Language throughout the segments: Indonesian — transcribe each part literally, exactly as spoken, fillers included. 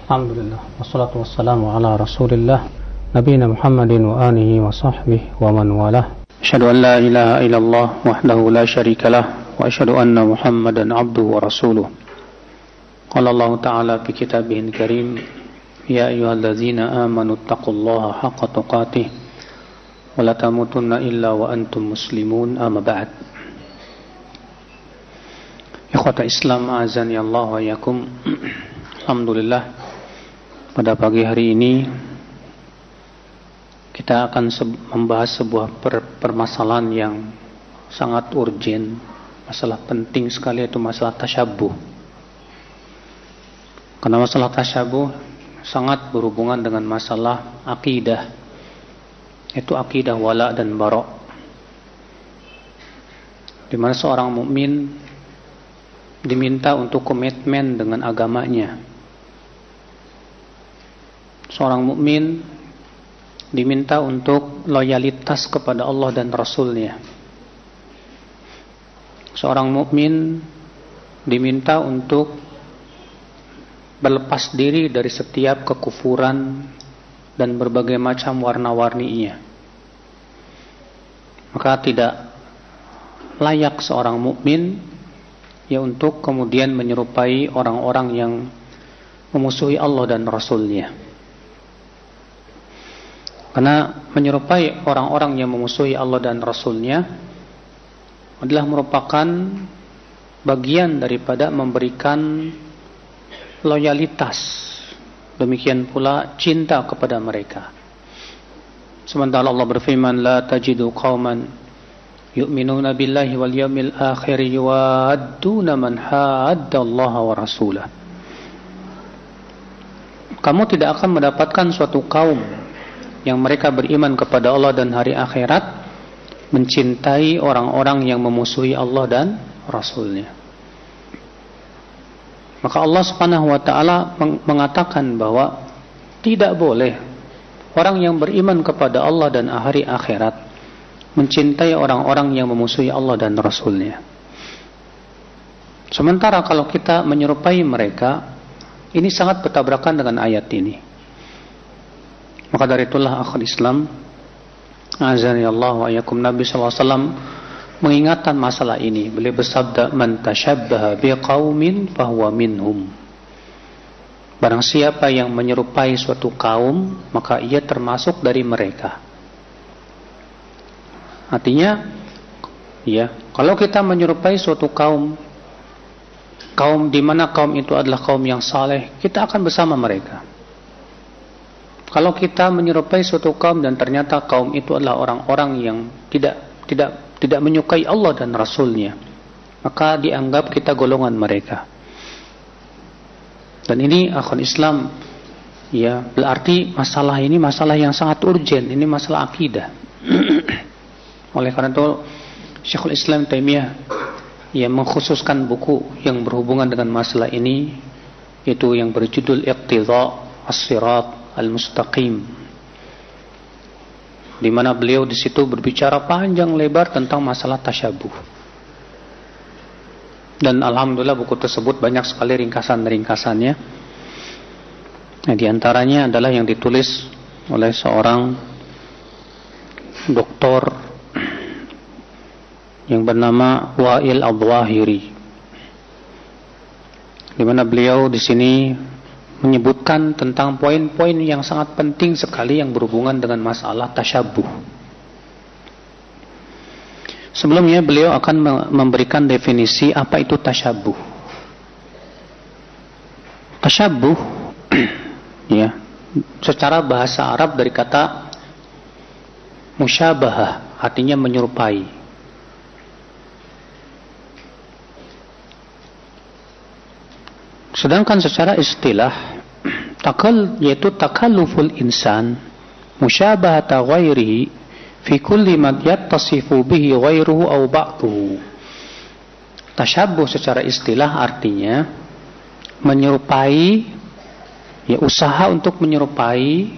Alhamdulillah, wassalatu wassalamu ala rasulillah Nabiina Muhammadin wa alihi wa sahbihi wa man walah. Asyhadu an la ilaha illallah wahdahu la syarika lah wa asyhadu anna Muhammadan abduhu wa rasuluh. Qala Allah ta'ala fi kitabihil karim, ya ayyuhallazina amanu taqullaha haqqa tuqatih wa la tamutunna illa wa antum muslimun, amma ba'd. Ikhwata Islam, azani Allah wa yakum. Alhamdulillah, pada pagi hari ini kita akan se- membahas sebuah per- permasalahan yang sangat urgen, masalah penting sekali, yaitu masalah tasyabuh. Karena masalah tasyabuh sangat berhubungan dengan masalah akidah, yaitu akidah wala dan bara, di mana seorang mukmin diminta untuk komitmen dengan agamanya. Seorang mukmin diminta untuk loyalitas kepada Allah dan Rasul-Nya. Seorang mukmin diminta untuk berlepas diri dari setiap kekufuran dan berbagai macam warna-warninya. Maka tidak layak seorang mukmin ya untuk kemudian menyerupai orang-orang yang memusuhi Allah dan Rasul-Nya. Karena menyerupai orang-orang yang memusuhi Allah dan Rasul-Nya adalah merupakan bagian daripada memberikan loyalitas, demikian pula cinta kepada mereka. Sementara Allah berfirman, la tajidu qauman yu'minuna billahi wal yawmil akhir yuwadduna man haddallaha wa rasulah. Kamu tidak akan mendapatkan suatu kaum yang mereka beriman kepada Allah dan hari akhirat mencintai orang-orang yang memusuhi Allah dan Rasul-Nya. Maka Allah Subhanahu wa taala mengatakan bahwa tidak boleh orang yang beriman kepada Allah dan hari akhirat mencintai orang-orang yang memusuhi Allah dan Rasul-Nya. Sementara kalau kita menyerupai mereka, ini sangat bertabrakan dengan ayat ini. Maka dari itulah akhul Islam, azani Allah wa yakum, Nabi sallallahu alaihi wasallam mengingatkan masalah ini. Beliau bersabda, man tashabbaha biqaumin fahuwa minhum. Barang siapa yang menyerupai suatu kaum, maka ia termasuk dari mereka. Artinya, ya, kalau kita menyerupai suatu kaum, kaum di mana kaum itu adalah kaum yang saleh, kita akan bersama mereka. Kalau kita menyerupai suatu kaum dan ternyata kaum itu adalah orang-orang yang tidak tidak tidak menyukai Allah dan Rasul-Nya, maka dianggap kita golongan mereka. Dan ini akhwan Islam, ya, berarti masalah ini masalah yang sangat urgen, ini masalah akidah. Oleh karena itu Syekhul Islam Taimiyah yang mengkhususkan buku yang berhubungan dengan masalah ini, yaitu yang berjudul Iqtidha As-Sirat Al-Mustaqim, di mana beliau di situ berbicara panjang lebar tentang masalah tasyabuh. Dan alhamdulillah buku tersebut banyak sekali ringkasan-ringkasannya. Nah, di antaranya adalah yang ditulis oleh seorang doktor yang bernama Wa'il Adh-Dhawahiri, di mana beliau di sini menyebutkan tentang poin-poin yang sangat penting sekali yang berhubungan dengan masalah tasyabuh. Sebelumnya beliau akan memberikan definisi apa itu tasyabuh. Tasyabuh ya, secara bahasa Arab dari kata musyabahah, artinya menyerupai. Sedangkan secara istilah takal, yaitu takalluful insan musyabahata ghairihi fi kulli ma yattasifu bihi ghairuhu aw ba'duhu. Tasyabuh secara istilah artinya menyerupai, ya, usaha untuk menyerupai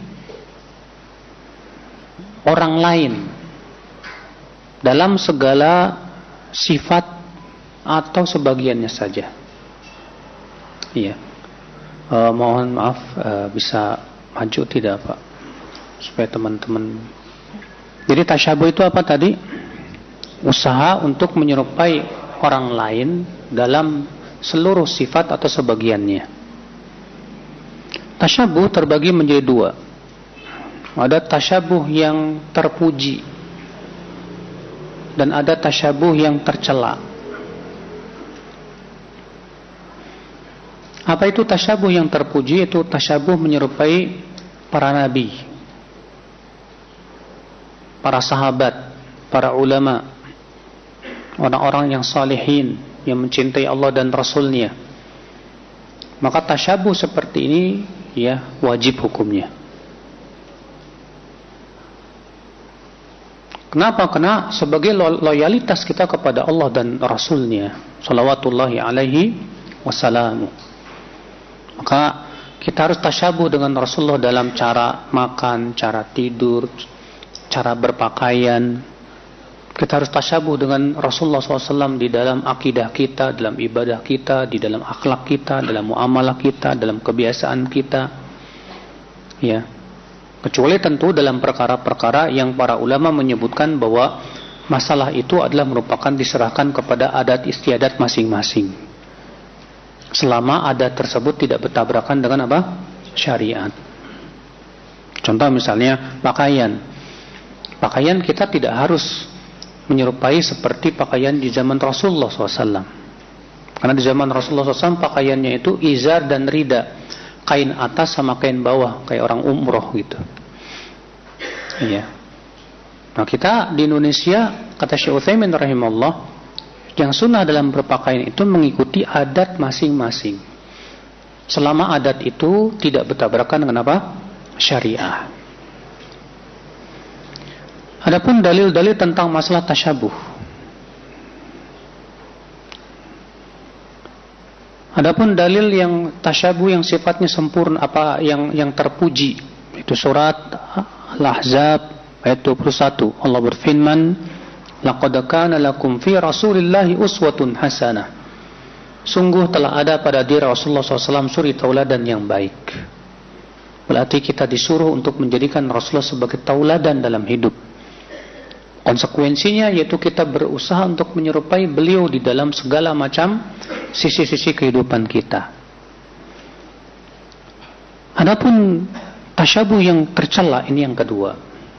orang lain dalam segala sifat atau sebagiannya saja. Iya. Uh, mohon maaf, uh, bisa maju tidak Pak? Supaya teman-teman. Jadi tasyabuh itu apa tadi? Usaha untuk menyerupai orang lain dalam seluruh sifat atau sebagiannya. Tasyabuh terbagi menjadi dua. Ada tasyabuh yang terpuji dan ada tasyabuh yang tercela. Apa itu tasyabuh yang terpuji? Itu tasyabuh menyerupai para nabi, para sahabat, para ulama, orang-orang yang salihin, yang mencintai Allah dan Rasulnya. Maka tasyabuh seperti ini ya wajib hukumnya. Kenapa? Karena sebagai loyalitas kita kepada Allah dan Rasulnya salawatullahi alaihi wasallam. Maka kita harus tasyabuh dengan Rasulullah dalam cara makan, cara tidur, cara berpakaian. Kita harus tasyabuh dengan Rasulullah shallallahu alaihi wasallam di dalam akidah kita, dalam ibadah kita, di dalam akhlak kita, dalam muamalah kita, dalam kebiasaan kita. Ya. Kecuali tentu dalam perkara-perkara yang para ulama menyebutkan bahwa masalah itu adalah merupakan diserahkan kepada adat istiadat masing-masing. Selama adat tersebut tidak bertabrakan dengan apa? Syariat. Contoh misalnya pakaian. Pakaian kita tidak harus menyerupai seperti pakaian di zaman Rasulullah shallallahu alaihi wasallam. Karena di zaman Rasulullah shallallahu alaihi wasallam pakaiannya itu izar dan rida, kain atas sama kain bawah, kayak orang umroh gitu. Iya. Nah kita di Indonesia, kata Syekh Utsaimin rahimahullah, yang sunnah dalam berpakaian itu mengikuti adat masing-masing. Selama adat itu tidak bertabrakan dengan apa? Syariah. Adapun dalil-dalil tentang masalah tasyabuh. Adapun dalil yang tasyabuh yang sifatnya sempurna, apa yang yang terpuji, itu surat Al-Ahzab ayat dua puluh satu. Allah berfirman, laqad kana lakum fi rasulillahi uswatun hasanah. Sungguh telah ada pada diri Rasulullah shallallahu alaihi wasallam suri tauladan yang baik. Berarti kita disuruh untuk menjadikan Rasulullah sebagai tauladan dalam hidup. Konsekuensinya yaitu kita berusaha untuk menyerupai beliau di dalam segala macam sisi-sisi kehidupan kita. Adapun tasyabuh yang tercela ini yang kedua,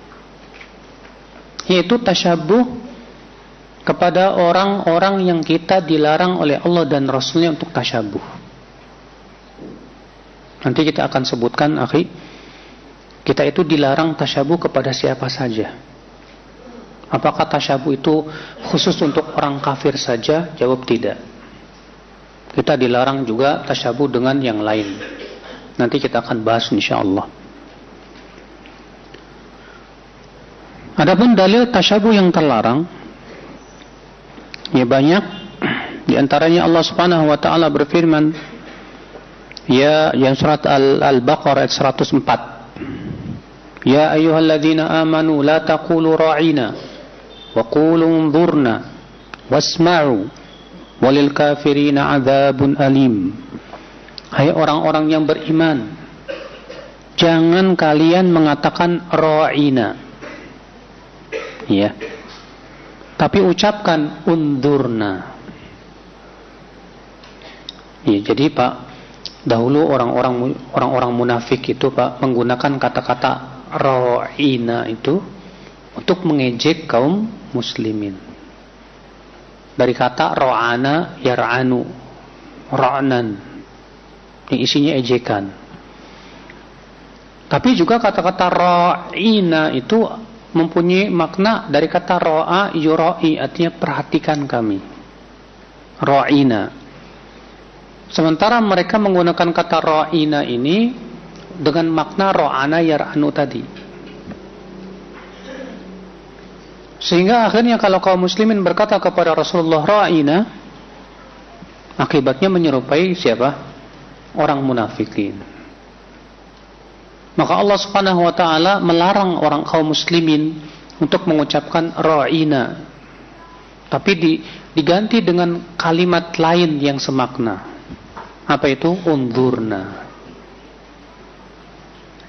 yaitu tasyabuh kepada orang-orang yang kita dilarang oleh Allah dan Rasulnya untuk tasyabuh. Nanti kita akan sebutkan, akhi, kita itu dilarang tasyabuh kepada siapa saja. Apakah tasyabuh itu khusus untuk orang kafir saja? Jawab tidak. Kita dilarang juga tasyabuh dengan yang lain. Nanti kita akan bahas insyaallah. Adapun dalil tasyabuh yang terlarang, ya banyak. Di antaranya Allah Subhanahu wa taala berfirman, ya yang surat Al-Baqarah ayat seratus empat. Ya ayyuhalladzina amanu la taqulu ra'ina wa qulu unzurna wasma'u walil kafirina adzabun alim. Hai orang-orang yang beriman, jangan kalian mengatakan ra'ina, ya, tapi ucapkan unzurna. Ya, jadi Pak, dahulu orang-orang orang-orang munafik itu Pak menggunakan kata-kata ra'ina itu untuk mengejek kaum muslimin. Dari kata ra'ana yar'anu, ra'nan, yang isinya ejekan. Tapi juga kata-kata ra'ina itu mempunyai makna dari kata ra'a yura'i, artinya perhatikan kami. Ra'ina. Sementara mereka menggunakan kata ra'ina ini dengan makna ra'ana yar'anu tadi. Sehingga akhirnya kalau kaum muslimin berkata kepada Rasulullah ra'ina, akibatnya menyerupai siapa? Orang munafikin. Maka Allah Subhanahu wa taala melarang orang kaum muslimin untuk mengucapkan ra'ina, tapi di, diganti dengan kalimat lain yang semakna. Apa itu? Unzurna.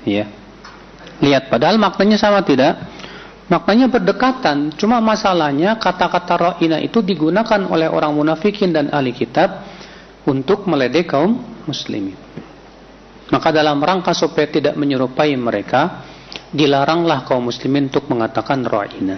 Ya. Lihat, padahal maknanya sama tidak? Maknanya berdekatan. Cuma masalahnya kata-kata ra'ina itu digunakan oleh orang munafikin dan ahli kitab untuk meledek kaum muslimin. Maka dalam rangka supaya tidak menyerupai mereka, dilaranglah kaum muslimin untuk mengatakan ra'ina.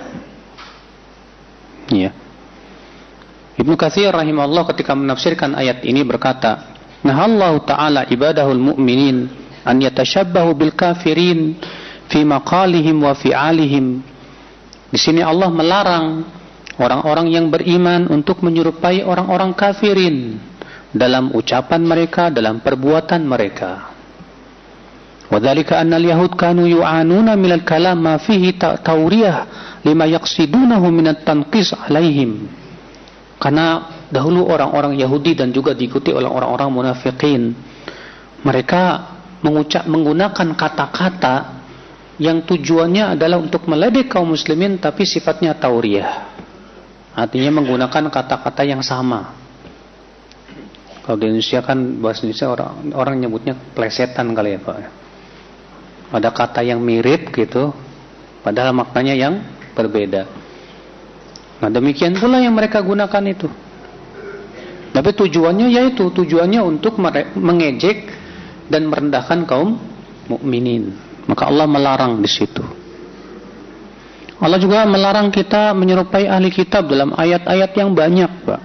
Ya. Ibnu Katsir rahimahullah ketika menafsirkan ayat ini berkata, "Nahallahu ta'ala ibadahul mu'minin an yatashabbahu bil kafirin fi maqalihim wa fi'alihim." Di sini Allah melarang orang-orang yang beriman untuk menyerupai orang-orang kafirin dalam ucapan mereka, dalam perbuatan mereka. Wa dzalika anna al-yahud kanu yu'anuna min al-kalam ma fihi tawriyah lima yaqsidunahu min at-tanqis 'alaihim. Karena dahulu orang-orang Yahudi dan juga diikuti oleh orang-orang munafikin, mereka mengucap menggunakan kata-kata yang tujuannya adalah untuk meledek kaum muslimin tapi sifatnya tauriyah. Artinya menggunakan kata-kata yang sama. Kalau di Indonesia kan bahasa Indonesia orang orang nyebutnya plesetan kali ya, Pak. Ada kata yang mirip gitu, padahal maknanya yang berbeda. Nah, demikian pula yang mereka gunakan itu. Tapi tujuannya yaitu tujuannya untuk mengejek dan merendahkan kaum mukminin. Maka Allah melarang di situ. Allah juga melarang kita menyerupai ahli kitab dalam ayat-ayat yang banyak, Pak.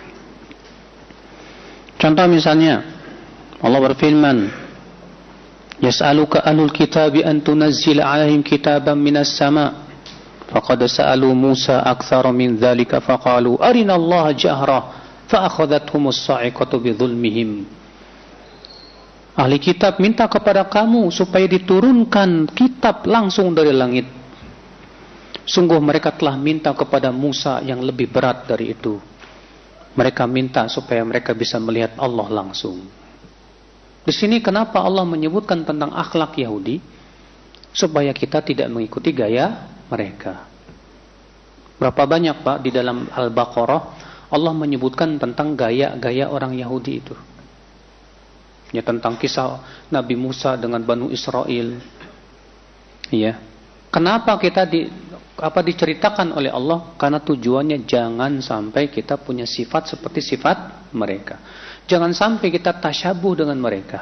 Contoh misalnya, Allah berfirman, "Yas'aluka ahlul kitabi an tunazzila 'alaihim kitaban minas sama'." Faqad sa'alu Musa aktsara min dzalika faqalu arina Allah jahra fa akhadhathumus sa'iqatu bidzulmihim. Ahli kitab minta kepada kamu supaya diturunkan kitab langsung dari langit. Sungguh mereka telah minta kepada Musa yang lebih berat dari itu. Mereka minta supaya mereka bisa melihat Allah langsung. Di sini kenapa Allah menyebutkan tentang akhlak Yahudi? Supaya kita tidak mengikuti gaya mereka. Berapa banyak, Pak, di dalam Al-Baqarah Allah menyebutkan tentang gaya-gaya orang Yahudi itu. Ya, tentang kisah Nabi Musa dengan Banu Israel. Ya. Kenapa kita di apa diceritakan oleh Allah? Karena tujuannya jangan sampai kita punya sifat seperti sifat mereka. Jangan sampai kita tasyabuh dengan mereka.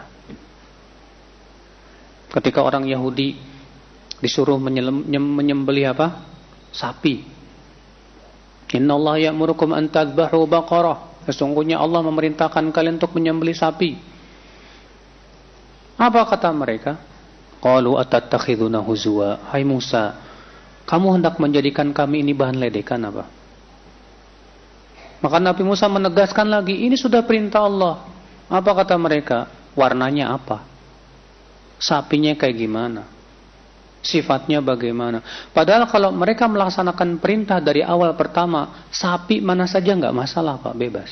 Ketika orang Yahudi disuruh menyembelih apa? Sapi. Inna Allah ya'murukum an tadhbahu baqarah. Sesungguhnya Allah memerintahkan kalian untuk menyembelih sapi. Apa kata mereka? Qalu atattakhiduna huzwa. Hai Musa, kamu hendak menjadikan kami ini bahan ledekan apa? Maka Nabi Musa menegaskan lagi, ini sudah perintah Allah. Apa kata mereka? Warnanya apa? Sapinya kayak gimana? Sifatnya bagaimana? Padahal kalau mereka melaksanakan perintah dari awal pertama, sapi mana saja nggak masalah, Pak, bebas.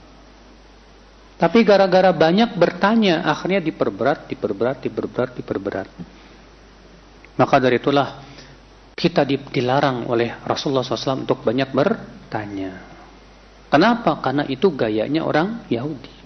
Tapi gara-gara banyak bertanya, akhirnya diperberat, diperberat, diperberat, diperberat. Maka dari itulah kita dilarang oleh Rasulullah shallallahu alaihi wasallam untuk banyak bertanya. Kenapa? Karena itu gayanya orang Yahudi.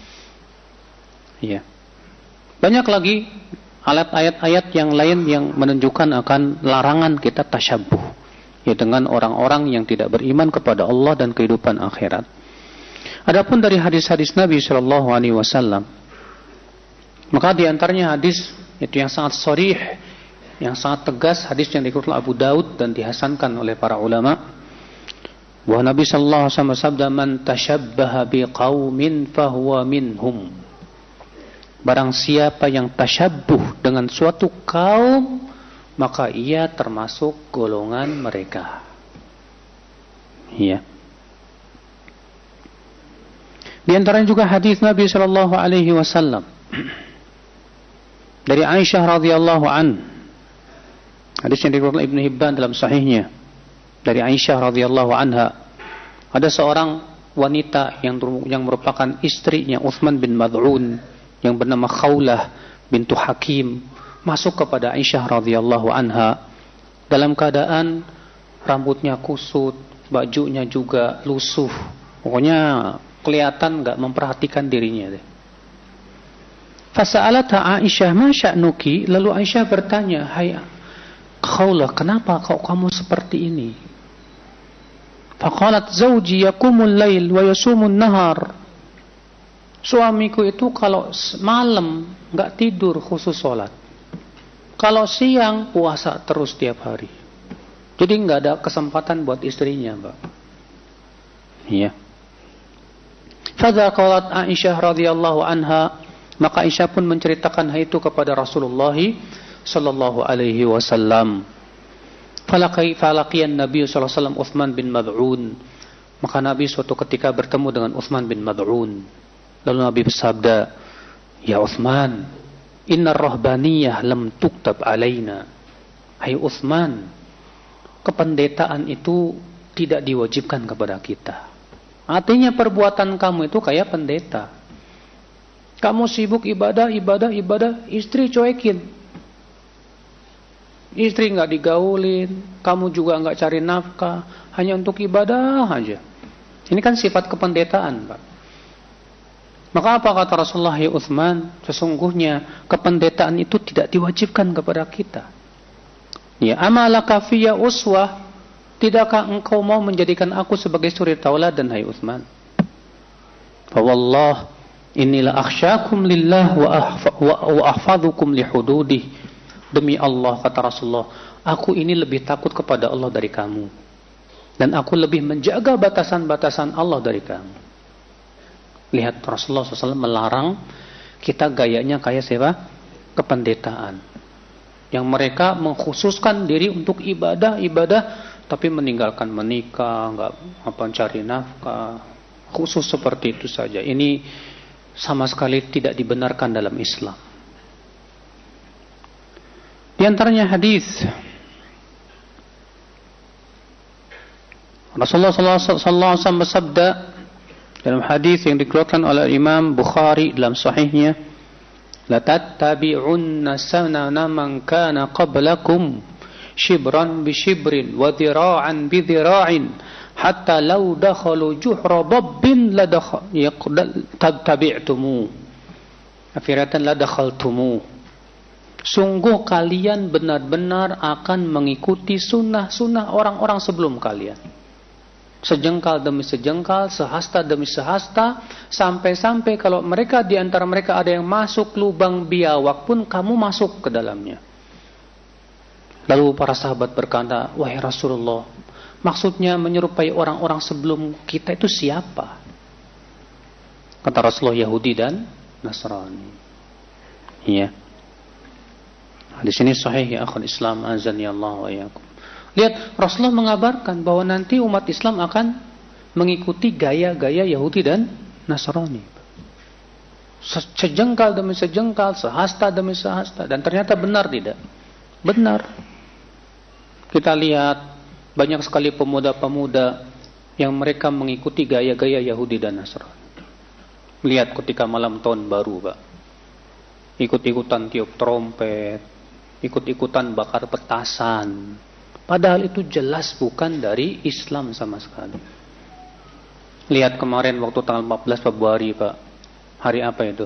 Ya. Banyak lagi ayat-ayat yang lain yang menunjukkan akan larangan kita tasyabuh, ya, dengan orang-orang yang tidak beriman kepada Allah dan kehidupan akhirat. Adapun dari hadis-hadis Nabi Shallallahu Alaihi Wasallam, maka diantaranya hadis itu yang sangat sharih, yang sangat tegas, hadis yang dikeluarkan Abu Daud dan dihasankan oleh para ulama, bahwa Nabi Shallallahu Alaihi Wasallam bersabda, "Man tashabbaha biqaumin fahuwa minhum." Barang siapa yang tasyabbuh dengan suatu kaum, maka ia termasuk golongan mereka. Iya. Di antaranya juga hadis Nabi Shallallahu Alaihi Wasallam dari Aisyah radhiyallahu an, hadis yang dikeluarkan Ibnu Hibban dalam sahihnya, dari Aisyah radhiyallahu anha, ada seorang wanita yang yang merupakan istrinya Utsman bin Mad'un yang bernama Khawlah bintu Hakim, masuk kepada Aisyah radhiyallahu anha dalam keadaan rambutnya kusut, bajunya juga lusuh, pokoknya kelihatan enggak memperhatikan dirinya deh. Fasa'alata Aisyah, "Ma sya'nuki?" Lalu Aisyah bertanya, "Hai Khawlah, kenapa kau kamu seperti ini?" Faqalat, "Zawji yaqumul lail wa yasumun nahar." Suamiku itu kalau malam enggak tidur khusus sholat. Kalau siang puasa terus tiap hari. Jadi enggak ada kesempatan buat istrinya, Mbak. Iya. Fadzaqalat Aisyah radhiyallahu anha, maka Aisyah pun menceritakan hal itu kepada Rasulullah sallallahu alaihi wasallam. Falaqi falaqiyan Nabi sallallahu alaihi wasallam Utsman bin Mad'un. Maka Nabi suatu ketika bertemu dengan Utsman bin Mad'un. Lalu Nabi bersabda, "Ya Utsman, inna rahbaniyah lam tuktab alaina." Hai Utsman, kependetaan itu tidak diwajibkan kepada kita. Artinya perbuatan kamu itu kayak pendeta. Kamu sibuk ibadah, ibadah, ibadah, istri cuekin. Istri nggak digaulin, kamu juga nggak cari nafkah, hanya untuk ibadah aja. Ini kan sifat kependetaan, Pak. Maka apa kata Rasulullah, "Ya Utsman, sesungguhnya kependetaan itu tidak diwajibkan kepada kita." Ya, amalaka fiyya uswah, tidakkah engkau mau menjadikan aku sebagai suri tauladan, hai Utsman? Fa wallah inilah akhsyakum lillah wa ahfadhukum li hududih. Demi Allah, kata Rasulullah, aku ini lebih takut kepada Allah dari kamu, dan aku lebih menjaga batasan-batasan Allah dari kamu. Lihat, Rasulullah shallallahu alaihi wasallam melarang kita gayanya kayak siapa? Kependetaan, yang mereka mengkhususkan diri untuk ibadah-ibadah, tapi meninggalkan menikah, nggak apa cari nafkah, khusus seperti itu saja. Ini sama sekali tidak dibenarkan dalam Islam. Di antaranya hadis Rasulullah sallallahu alaihi wasallam bersabda dalam hadis yang dikeluarkan oleh Imam Bukhari dalam sahihnya, "La tattabi'unna sanana man kana qablakum shibran bi shibrin wa dhira'an bi dhira'in hatta law dakhalu juhra dabbin la tattabi'tumu." Akhiratan la dakhaltumu. Sungguh kalian benar-benar akan mengikuti sunnah-sunnah orang-orang sebelum kalian. Sejengkal demi sejengkal, sehasta demi sehasta, sampai-sampai kalau mereka di antara mereka ada yang masuk lubang biawak pun kamu masuk ke dalamnya. Lalu para sahabat berkata, "Wahai Rasulullah, maksudnya menyerupai orang-orang sebelum kita itu siapa?" Kata Rasulullah, Yahudi dan Nasrani. Iya. Di sini sahih ya akhul Islam, azani Allah wa iyyakum. Lihat, Rasulullah mengabarkan bahwa nanti umat Islam akan mengikuti gaya-gaya Yahudi dan Nasrani. Sejengkal demi sejengkal, sehasta demi sehasta, dan ternyata benar tidak? Benar. Kita lihat banyak sekali pemuda-pemuda yang mereka mengikuti gaya-gaya Yahudi dan Nasrani. Lihat ketika malam tahun baru, Pak. Ikut-ikutan tiup trompet, ikut-ikutan bakar petasan. Padahal itu jelas bukan dari Islam sama sekali. Lihat kemarin waktu tanggal empat belas Februari, Pak. Hari apa itu?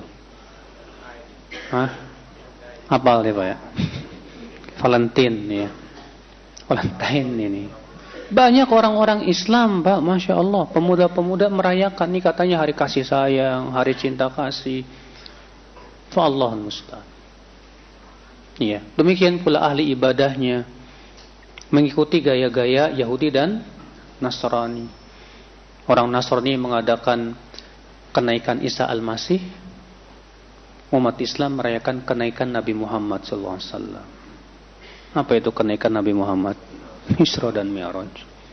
Hah? Apal deh, Pak ya? Valentine ya. Valentine ini. Banyak orang-orang Islam, Pak, Masya Allah. Pemuda-pemuda merayakan. Ini katanya hari kasih sayang, hari cinta kasih. Fa'Allahul musta'an. Iya, demikian pula ahli ibadahnya mengikuti gaya-gaya Yahudi dan Nasrani. Orang Nasrani mengadakan kenaikan Isa Al-Masih, umat Islam merayakan kenaikan Nabi Muhammad sallallahu alaihi wasallam. Apa itu kenaikan Nabi Muhammad? Isra dan Mi'raj.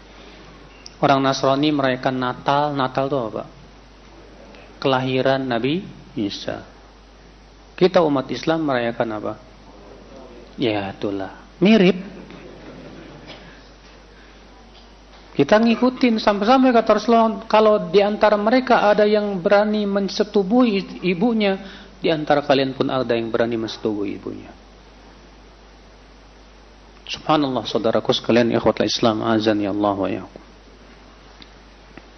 Orang Nasrani merayakan Natal. Natal itu apa? Kelahiran Nabi Isa. Kita umat Islam merayakan apa? Ya itulah, mirip. Kita ngikutin sampai-sampai kata Rasulullah, kalau di antara mereka ada yang berani mensetubuhi ibunya, di antara kalian pun ada yang berani mensetubuhi ibunya. Subhanallah, saudaraku sekalian, ikhwatul Islam, azani Allah wa iyyakum.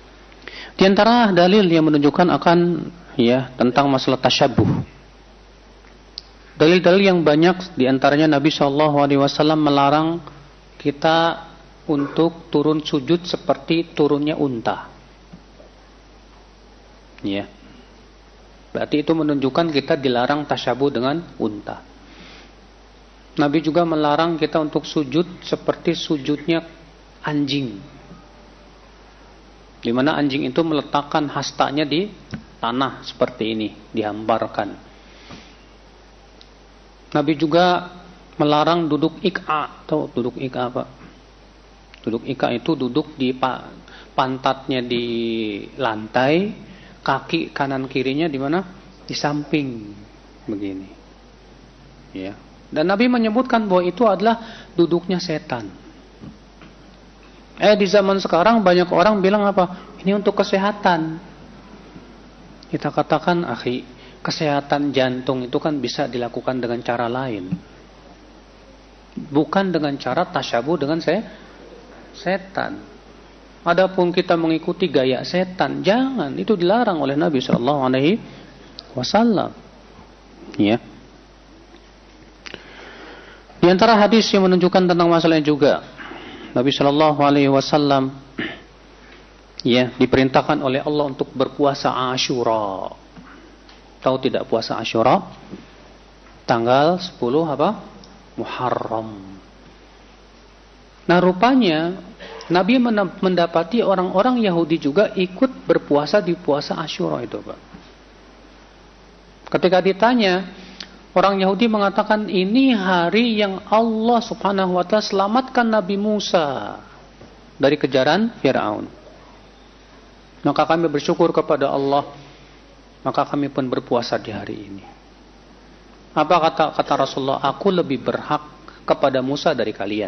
Di antara dalil yang menunjukkan akan ya tentang masalah tasyabuh, Dalil-dalil yang banyak, diantaranya Nabi shallallahu alaihi wasallam melarang kita untuk turun sujud seperti turunnya unta. Ya. Berarti itu menunjukkan kita dilarang tasyabuh dengan unta. Nabi juga melarang kita untuk sujud seperti sujudnya anjing. Di mana anjing itu meletakkan hastanya di tanah seperti ini, dihamparkan. Nabi juga melarang duduk ik'a. Tahu duduk ik'a apa? Duduk ik'a itu duduk di pantatnya di lantai, kaki kanan kirinya di mana? Di samping begini. Ya. Dan Nabi menyebutkan bahwa itu adalah duduknya setan. Eh di zaman sekarang banyak orang bilang apa? Ini untuk kesehatan. Kita katakan, akhi, kesehatan jantung itu kan bisa dilakukan dengan cara lain. Bukan dengan cara tasyabuh dengan se setan. Adapun kita mengikuti gaya setan, jangan. Itu dilarang oleh Nabi shallallahu alaihi wasallam. Ya. Di antara hadis yang menunjukkan tentang masalah ini juga, Nabi shallallahu alaihi wasallam ya diperintahkan oleh Allah untuk berpuasa Asyura. Tahu tidak puasa Asyura? Tanggal sepuluh apa? Muharram. Nah, rupanya Nabi mendapati orang-orang Yahudi juga ikut berpuasa di puasa Asyura itu, Pak. Ketika ditanya, orang Yahudi mengatakan ini hari yang Allah Subhanahu wa taala selamatkan Nabi Musa dari kejaran Firaun. Maka kami bersyukur kepada Allah, maka kami pun berpuasa di hari ini. Apa kata kata Rasulullah? Aku lebih berhak kepada Musa dari kalian.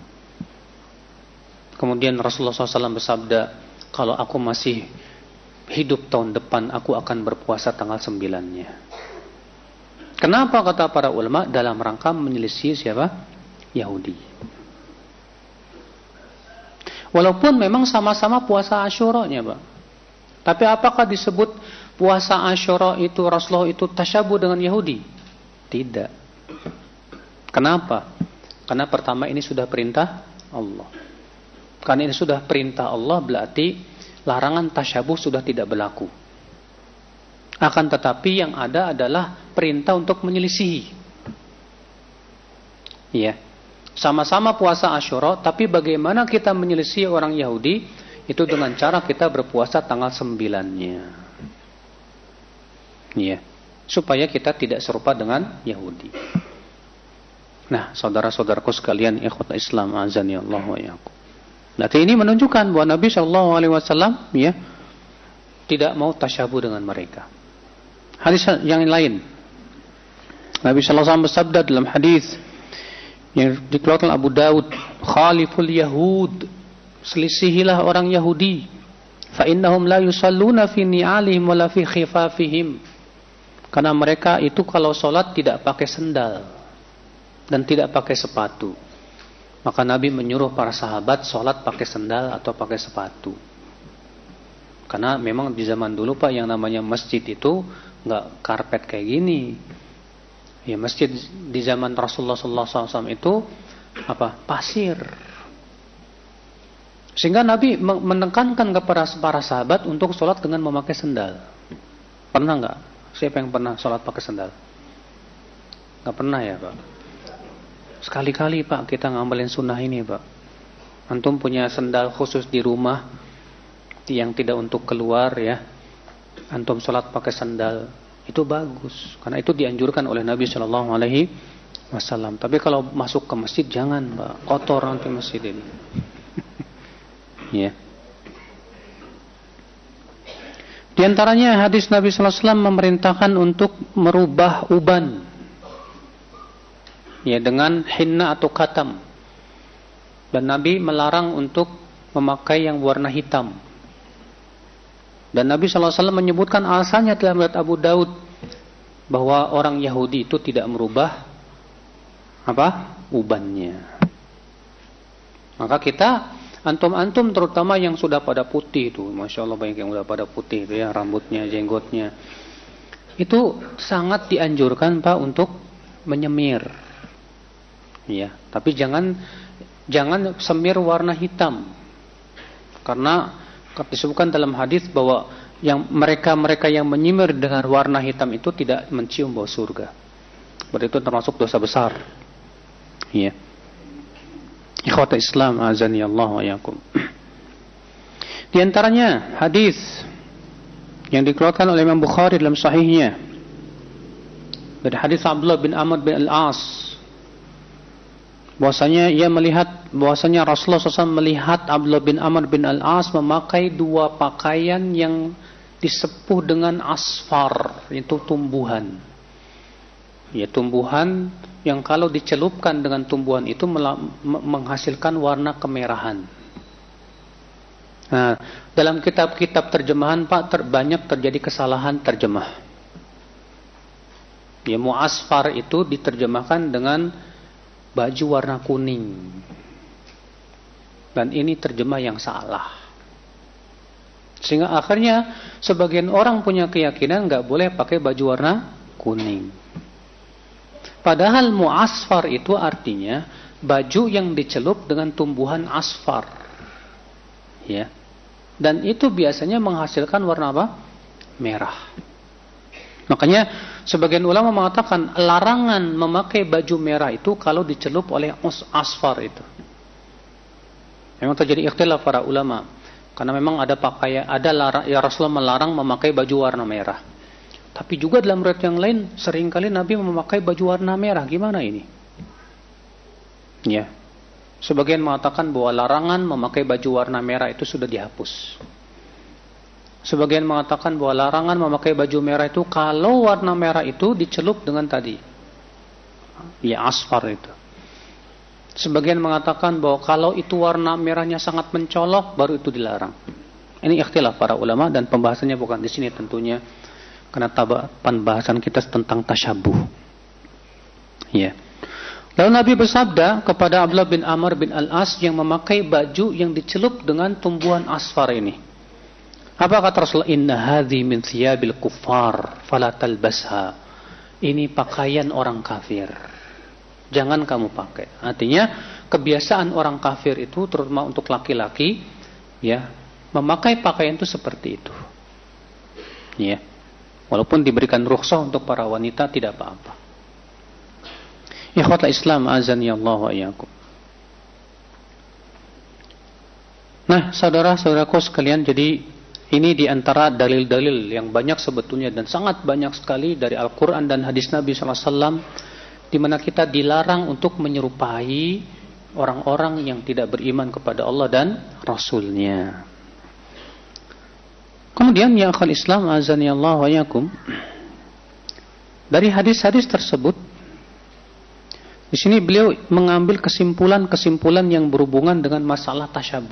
Kemudian Rasulullah shallallahu alaihi wasallam bersabda, kalau aku masih hidup tahun depan, aku akan berpuasa tanggal sembilannya. Kenapa kata para ulama? Dalam rangka menyelisih siapa? Yahudi. Walaupun memang sama-sama puasa Asyura-nya, Pak. Tapi apakah disebut puasa Asyura itu Rasulullah itu tasyabuh dengan Yahudi? Tidak. Kenapa? Karena pertama ini sudah perintah Allah. Karena ini sudah perintah Allah, berarti larangan tasyabuh sudah tidak berlaku. Akan tetapi yang ada adalah perintah untuk menyelisihi. Iya. Sama-sama puasa Asyura, tapi bagaimana kita menyelisihi orang Yahudi? Itu dengan cara kita berpuasa tanggal sembilannya. Iya. Supaya kita tidak serupa dengan Yahudi. Nah, saudara-saudaraku sekalian, ikhwat Islam, azani Allah wa iyyakum. Berarti ini menunjukkan bahwa Nabi shallallahu alaihi wasallam ya tidak mau tasyabuh dengan mereka. Hadis yang lain, Nabi shallallahu alaihi wasallam bersabda dalam hadis yang dikeluarkan Abu Daud, khaliful Yahud, selisihilah orang Yahudi, fa innahum la yusalluna fi ni'alihim wala fi khifafihim, karena mereka itu kalau sholat tidak pakai sendal dan tidak pakai sepatu. Maka Nabi menyuruh para sahabat sholat pakai sendal atau pakai sepatu. Karena memang di zaman dulu, Pak, yang namanya masjid itu nggak karpet kayak gini. Ya, masjid di zaman Rasulullah shallallahu alaihi wasallam itu apa? Pasir. Sehingga Nabi menekankan kepada para sahabat untuk sholat dengan memakai sendal. Pernah nggak? Siapa yang pernah sholat pakai sendal? Nggak pernah ya, Pak? Sekali-kali, Pak, kita ngamalin sunnah ini, Pak. Antum punya sendal khusus di rumah yang tidak untuk keluar ya. Antum sholat pakai sandal, itu bagus. Karena itu dianjurkan oleh Nabi shallallahu alaihi wasallam. Tapi kalau masuk ke masjid jangan, Pak. Kotor nanti masjid ini. Ya. Di antaranya hadis Nabi shallallahu alaihi wasallam memerintahkan untuk merubah uban. Ya, dengan hinna atau khatam. Dan Nabi melarang untuk memakai yang warna hitam. Dan Nabi shallallahu alaihi wasallam menyebutkan alasannya dalam riwayat Abu Daud bahwa orang Yahudi itu tidak merubah apa? Ubannya. Maka kita antum-antum terutama yang sudah pada putih itu, masya Allah banyak yang sudah pada putih itu ya, rambutnya, jenggotnya, itu sangat dianjurkan, Pak, untuk menyemir. Ya, tapi jangan jangan semir warna hitam. Karena disebutkan dalam hadis bahwa yang mereka-mereka yang menyimir dengan warna hitam itu tidak mencium bau surga. Berarti itu termasuk dosa besar. Ya. Ikhwata Islam azani Allah wa yakum. Di antaranya hadis yang dikeluarkan oleh Imam Bukhari dalam sahihnya dari hadis Abdullah bin Amr bin Al-As, bahwasanya ia melihat bahwasanya Rasulullah shallallahu alaihi wasallam melihat Abdullah bin Amr bin Al-As memakai dua pakaian yang disepuh dengan asfar, itu tumbuhan. Ya, tumbuhan yang kalau dicelupkan dengan tumbuhan itu menghasilkan warna kemerahan. Nah, dalam kitab-kitab terjemahan Pak ter, banyak terjadi kesalahan terjemah. Ya, muasfar itu diterjemahkan dengan baju warna kuning. Dan ini terjemah yang salah. Sehingga akhirnya sebagian orang punya keyakinan nggak boleh pakai baju warna kuning. Padahal muasfar itu artinya baju yang dicelup dengan tumbuhan asfar. Ya. Dan itu biasanya menghasilkan warna apa? Merah. Makanya sebagian ulama mengatakan larangan memakai baju merah itu kalau dicelup oleh asfar itu. Memang terjadi ikhtilaf para ulama. Karena memang ada pakaian, ada larang, ya Rasulullah melarang memakai baju warna merah. Tapi juga dalam riwayat yang lain seringkali Nabi memakai baju warna merah. Gimana ini? Ya. Sebagian mengatakan bahwa larangan memakai baju warna merah itu sudah dihapus. Sebagian mengatakan bahwa larangan memakai baju merah itu kalau warna merah itu dicelup dengan tadi, ya asfar itu. Sebagian mengatakan bahwa kalau itu warna merahnya sangat mencolok, baru itu dilarang. Ini ikhtilaf para ulama dan pembahasannya bukan di sini tentunya, karena pembahasan kita tentang tasyabuh. Ya. Lalu Nabi bersabda kepada Abdullah bin Amr bin Al-As yang memakai baju yang dicelup dengan tumbuhan asfar ini. Apa kata Rasulullah? Inna hadhi min thiyabil kuffar fala talbasha. Ini pakaian orang kafir. Jangan kamu pakai. Artinya kebiasaan orang kafir itu terutama untuk laki-laki ya, memakai pakaian itu seperti itu. Ya. Walaupun diberikan rukhsah untuk para wanita tidak apa-apa. Ikhwatul Islam azani Allah wa iyyakum. Nah, saudara-saudaraku sekalian, jadi ini diantara dalil-dalil yang banyak sebetulnya dan sangat banyak sekali dari Al-Quran dan hadis Nabi shallallahu alaihi wasallam, di mana kita dilarang untuk menyerupai orang-orang yang tidak beriman kepada Allah dan Rasulnya. Kemudian ya akhal Islam azani Allah wa iyyakum, dari hadis-hadis tersebut, di sini beliau mengambil kesimpulan-kesimpulan yang berhubungan dengan masalah tasyabuh.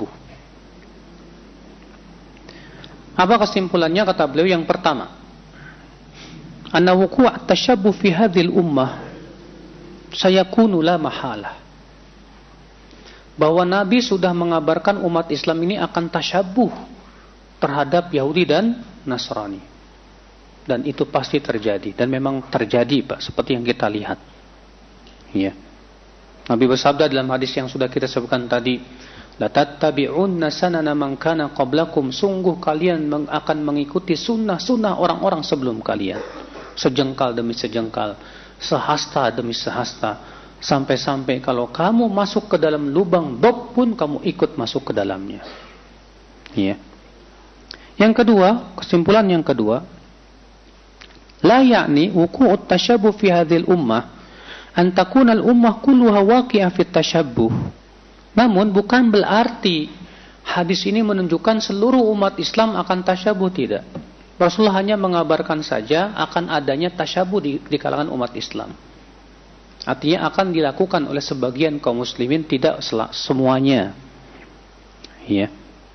Apa kesimpulannya? Kata beliau yang pertama, anna wuqu' at-tashabbuh fi hadhil ummah sayakunu la mahalah. Bahwa Nabi sudah mengabarkan umat Islam ini akan tasyabuh terhadap Yahudi dan Nasrani. Dan itu pasti terjadi, dan memang terjadi Pak, seperti yang kita lihat. Ya. Nabi bersabda dalam hadis yang sudah kita sebutkan tadi, la tattabi'unna sanana man kana qablakum, sungguh kalian akan mengikuti sunnah-sunnah orang-orang sebelum kalian, sejengkal demi sejengkal, sehasta demi sehasta, sampai-sampai kalau kamu masuk ke dalam lubang dob pun kamu ikut masuk ke dalamnya. Ya. Yang kedua, kesimpulan yang kedua, la ya'ni wuqu'ut tashabbuh fi hadhil ummah an takuna al-ummah kulluha waqi'ah fit tashabbuh. Namun bukan berarti hadis ini menunjukkan seluruh umat Islam akan tasyabuh, tidak. Rasulullah hanya mengabarkan saja akan adanya tasyabuh di, di kalangan umat Islam. Artinya akan dilakukan oleh sebagian kaum muslimin, tidak semuanya. Ya.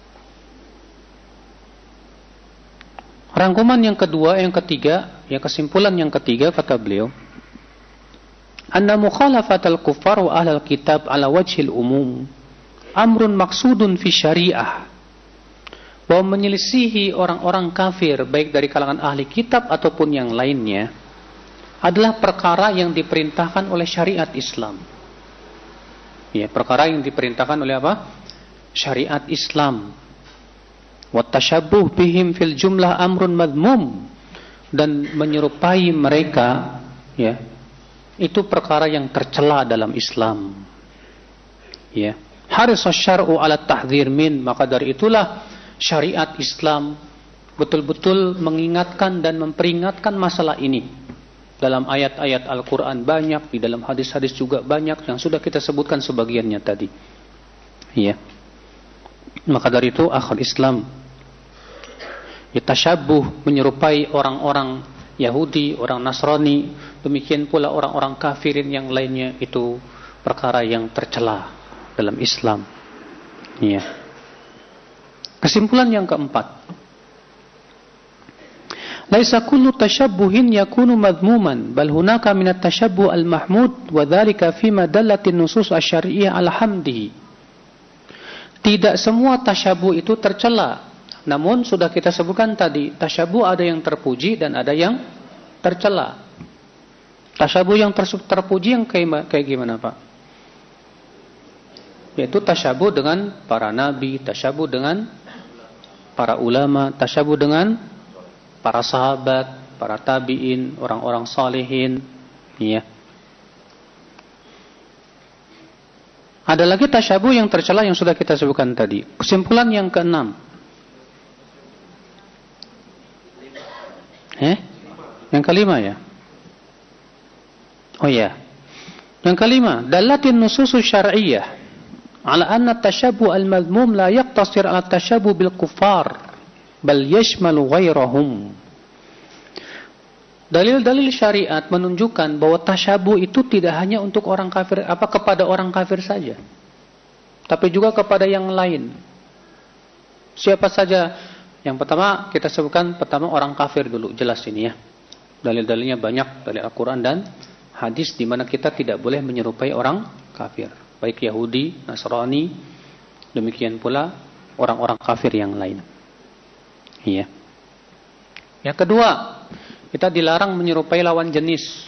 Rangkuman yang kedua, yang ketiga, ya kesimpulan yang ketiga kata beliau, anna mukhalafatal kuffar wa ahlal kitab ala wajhil umum amrun maksudun fi syariah. Bahwa menyelisihi orang-orang kafir baik dari kalangan ahli kitab ataupun yang lainnya adalah perkara yang diperintahkan oleh syariat Islam. Ya, perkara yang diperintahkan oleh apa? Syariat Islam. Wa tashabbuh bihim fil jumlah amrun madmum, dan menyerupai mereka, ya, itu perkara yang tercela dalam Islam. Ya, harisa syar'u ala tahdhir min, maka dari itulah syariat Islam betul-betul mengingatkan dan memperingatkan masalah ini. Dalam ayat-ayat Al-Quran banyak, di dalam hadis-hadis juga banyak yang sudah kita sebutkan sebagiannya tadi. Ya. Maka dari itu akhul Islam, yatashabbuh, menyerupai orang-orang Yahudi, orang Nasrani, demikian pula orang-orang kafirin yang lainnya, itu perkara yang tercela dalam Islam. Ya. Kesimpulan yang keempat, laisa kullu tashabbuhin yakunu madhmuman, bal hunaka minat tashabbuh al-mahmud, wa dhalika fima dallatin nusus asy-syar'iyyah ala hamdihi. Tidak semua tashabbuh itu tercela, namun sudah kita sebutkan tadi, tashabbuh ada yang terpuji dan ada yang tercela. Tashabbuh yang terpuji yang kayak, kayak gimana, Pak? Yaitu tashabbuh dengan para nabi, tashabbuh dengan para ulama, tashabbuh dengan para sahabat, para tabi'in, orang-orang salihin, ya. Ada lagi tasyabuh yang tercela yang sudah kita sebutkan tadi. Kesimpulan yang keenam. Eh? Yang kelima ya? Oh ya. Yang kelima, dalatin nususus syar'iyyah ala anna tasyabuh al-madhmum la yaqtasir ala tasyabuh bil kuffar, bal yashmalu ghairahum. Dalil-dalil syariat menunjukkan bahwa tasyabuh itu tidak hanya untuk orang kafir, apa kepada orang kafir saja, tapi juga kepada yang lain. Siapa saja? Yang pertama kita sebutkan pertama orang kafir dulu, jelas ini ya. Dalil-dalilnya banyak dari Al-Quran dan hadis di mana kita tidak boleh menyerupai orang kafir, baik Yahudi, Nasrani, demikian pula orang-orang kafir yang lain. Iya. Yang kedua, kita dilarang menyerupai lawan jenis.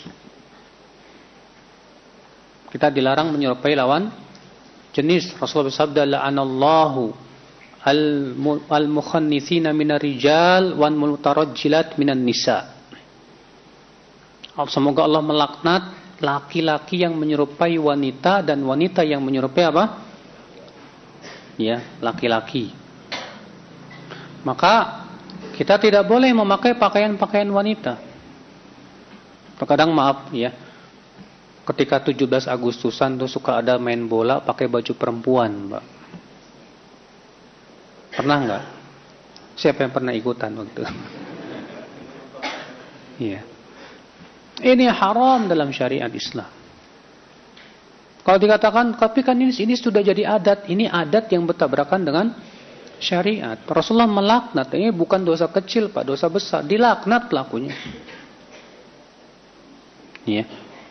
Kita dilarang menyerupai lawan jenis. Rasulullah bersabda, la'anallahu al-mukhannithina minar rijal wan mutarajjilat minan nisa. Semoga Allah melaknat laki-laki yang menyerupai wanita dan wanita yang menyerupai apa? Ya, laki-laki. Maka kita tidak boleh memakai pakaian-pakaian wanita. Terkadang maaf ya, ketika tujuh belas Agustusan tuh suka ada main bola pakai baju perempuan, Mbak. Pernah nggak? Siapa yang pernah ikutan waktu itu? Iya. Ini haram dalam syariat Islam. Kalau dikatakan, tapi kan ini, ini sudah jadi adat, ini adat yang bertabrakan dengan syariat. Rasulullah melaknat, ini bukan dosa kecil Pak, dosa besar, dilaknat pelakunya. Ya.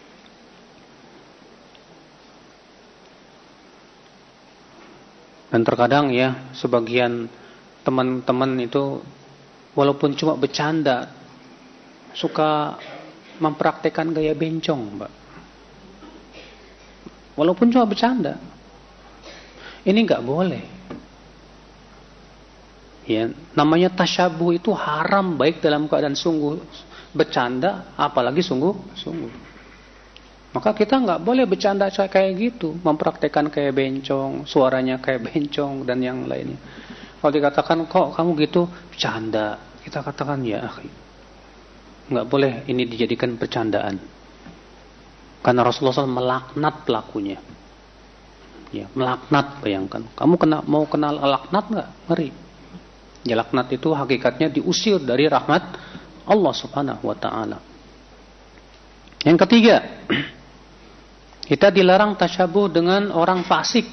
Dan terkadang ya, sebagian teman-teman itu walaupun cuma bercanda, suka mempraktekkan gaya bencong, Mbak. Walaupun cuma bercanda. Ini enggak boleh. Ya, namanya tasyabuh itu haram baik dalam keadaan sungguh bercanda, apalagi sungguh-sungguh. Maka kita enggak boleh bercanda kayak gitu, mempraktekkan kayak bencong, suaranya kayak bencong dan yang lainnya. Kalau dikatakan kok kamu gitu bercanda, kita katakan ya akhi, enggak boleh ini dijadikan bercandaan. Karena Rasulullah shallallahu alaihi wasallam melaknat pelakunya. Ya, melaknat, bayangkan. Kamu kena, mau kenal laknat enggak? Ngeri. Ya, laknat itu hakikatnya diusir dari rahmat Allah Subhanahu wa taala. Yang ketiga, kita dilarang tasyabuh dengan orang fasik.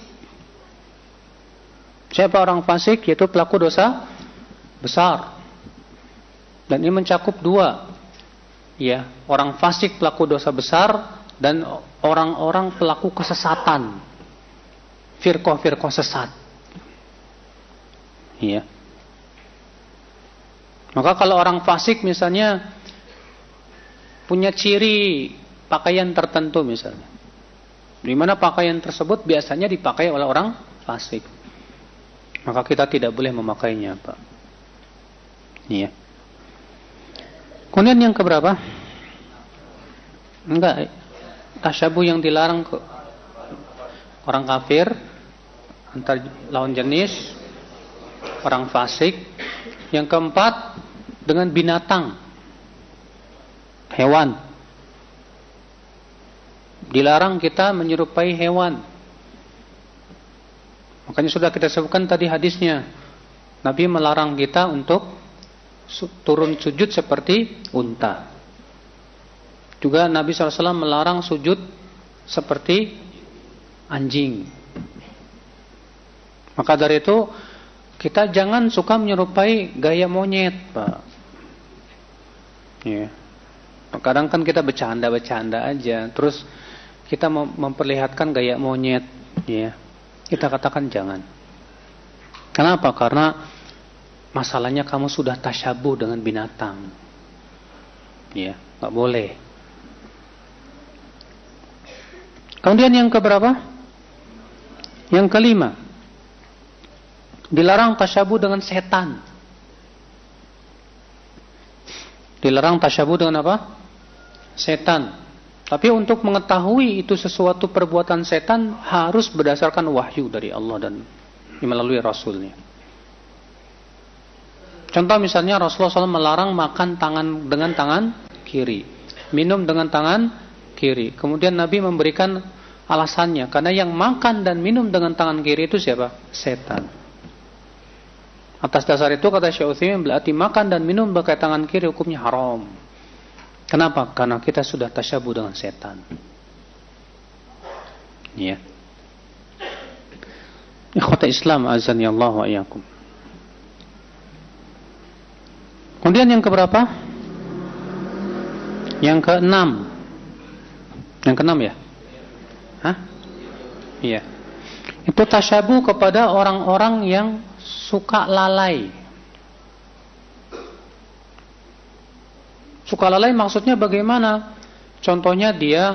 Siapa orang fasik? Yaitu pelaku dosa besar. Dan ini mencakup dua. Ya, orang fasik pelaku dosa besar dan orang-orang pelaku kesesatan, firqah-firqah sesat. Iya. Maka kalau orang fasik misalnya punya ciri pakaian tertentu misalnya, di mana pakaian tersebut biasanya dipakai oleh orang fasik, maka kita tidak boleh memakainya, Pak. Iya. Kemudian yang keberapa? Enggak, tasyabuh yang dilarang ke orang kafir, antar lawan jenis, orang fasik. Yang keempat, dengan binatang, hewan. Dilarang kita menyerupai hewan. Makanya sudah kita sebutkan tadi hadisnya, Nabi melarang kita untuk turun sujud seperti unta. Juga Nabi shallallahu alaihi wasallam melarang sujud seperti anjing. Maka dari itu kita jangan suka menyerupai gaya monyet, Pak. Ya. Kadang kan kita bercanda-bercanda aja, terus kita memperlihatkan gaya monyet, ya. Kita katakan jangan. Kenapa? Karena masalahnya kamu sudah tasyabuh dengan binatang. Ya, enggak boleh. Kemudian yang keberapa? Yang kelima, dilarang tasyabuh dengan setan. Dilarang tasyabuh dengan apa? Setan. Tapi untuk mengetahui itu sesuatu perbuatan setan harus berdasarkan wahyu dari Allah dan melalui Rasulnya. Contoh misalnya Rasulullah shallallahu alaihi wasallam melarang makan tangan dengan tangan kiri, minum dengan tangan kiri. Kemudian Nabi memberikan alasannya, karena yang makan dan minum dengan tangan kiri itu siapa? Setan. Atas dasar itu kata Syekh Utsaimin, berarti makan dan minum pakai tangan kiri hukumnya haram. Kenapa? Karena kita sudah tasyabuh dengan setan. Ya. Ikhwata Islam azani Allah wa iyyakum. Kemudian yang keberapa? Yang keenam. Yang keenam ya? Hah? Iya. Itu tasyabuh kepada orang-orang yang suka lalai. Suka lalai maksudnya bagaimana? Contohnya dia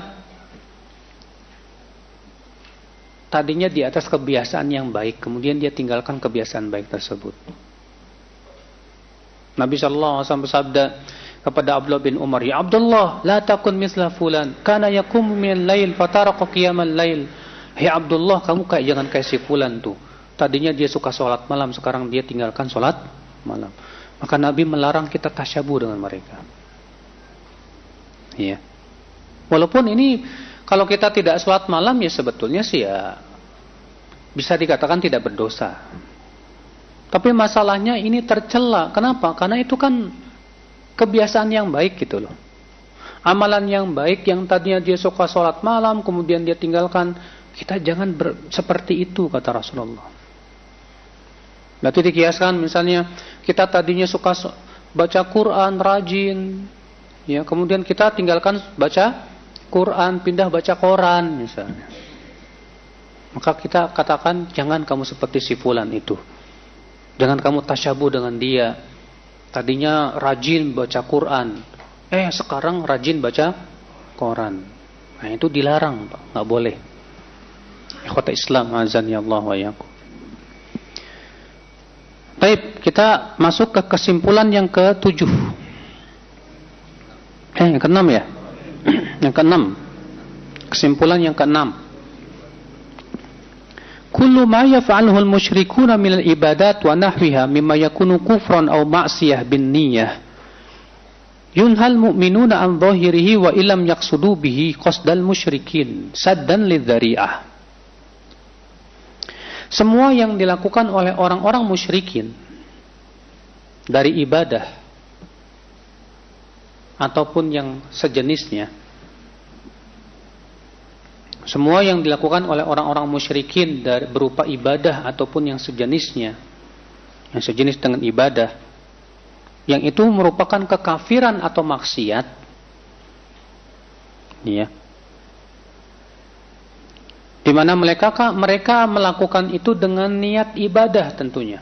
tadinya di atas kebiasaan yang baik, kemudian dia tinggalkan kebiasaan baik tersebut. Nabi shallallahu alaihi wasallam bersabda kepada Abdullah bin Umar, "Ya Abdullah, la takun misla fulan, kana yaqumu minal lail fataraqa qiyamal lail." Hai Abdullah, kamu kayak jangan kayak si fulan tuh. Tadinya dia suka sholat malam, sekarang dia tinggalkan sholat malam. Maka Nabi melarang kita tasyabuh dengan mereka. Iya. Walaupun ini kalau kita tidak sholat malam ya sebetulnya sih ya bisa dikatakan tidak berdosa. Tapi masalahnya ini tercela. Kenapa? Karena itu kan kebiasaan yang baik gitu loh. Amalan yang baik yang tadinya dia suka sholat malam kemudian dia tinggalkan, kita jangan ber, seperti itu kata Rasulullah. Berarti dikiaskan misalnya kita tadinya suka baca Quran rajin, ya kemudian kita tinggalkan baca Quran, pindah baca koran misalnya. Maka kita katakan jangan kamu seperti si fulan itu. Jangan kamu tasyabuh dengan dia. Tadinya rajin baca Quran, eh sekarang rajin baca koran. Nah itu dilarang, Pak, nggak boleh. Ikhwata Islam azan ya Allah wa iyyakum. Baik, kita masuk ke kesimpulan yang ketujuh. Eh, yang keenam ya? Yang keenam. Kesimpulan yang keenam. Kullu ma yaf'aluhu al-musyrikuuna min al-ibadat wa nahwiha mimma yakunu kufran aw ma'siyah bin niyyah. Yunhal mu'minuna an dhahirihi wa illam yaqsudu bihi qasdal musyrikin saddan lidzari'ah. Semua yang dilakukan oleh orang-orang musyrikin dari ibadah ataupun yang sejenisnya, semua yang dilakukan oleh orang-orang musyrikin dari berupa ibadah ataupun yang sejenisnya, yang sejenis dengan ibadah, yang itu merupakan kekafiran atau maksiat, ya, di mana mereka mereka melakukan itu dengan niat ibadah tentunya.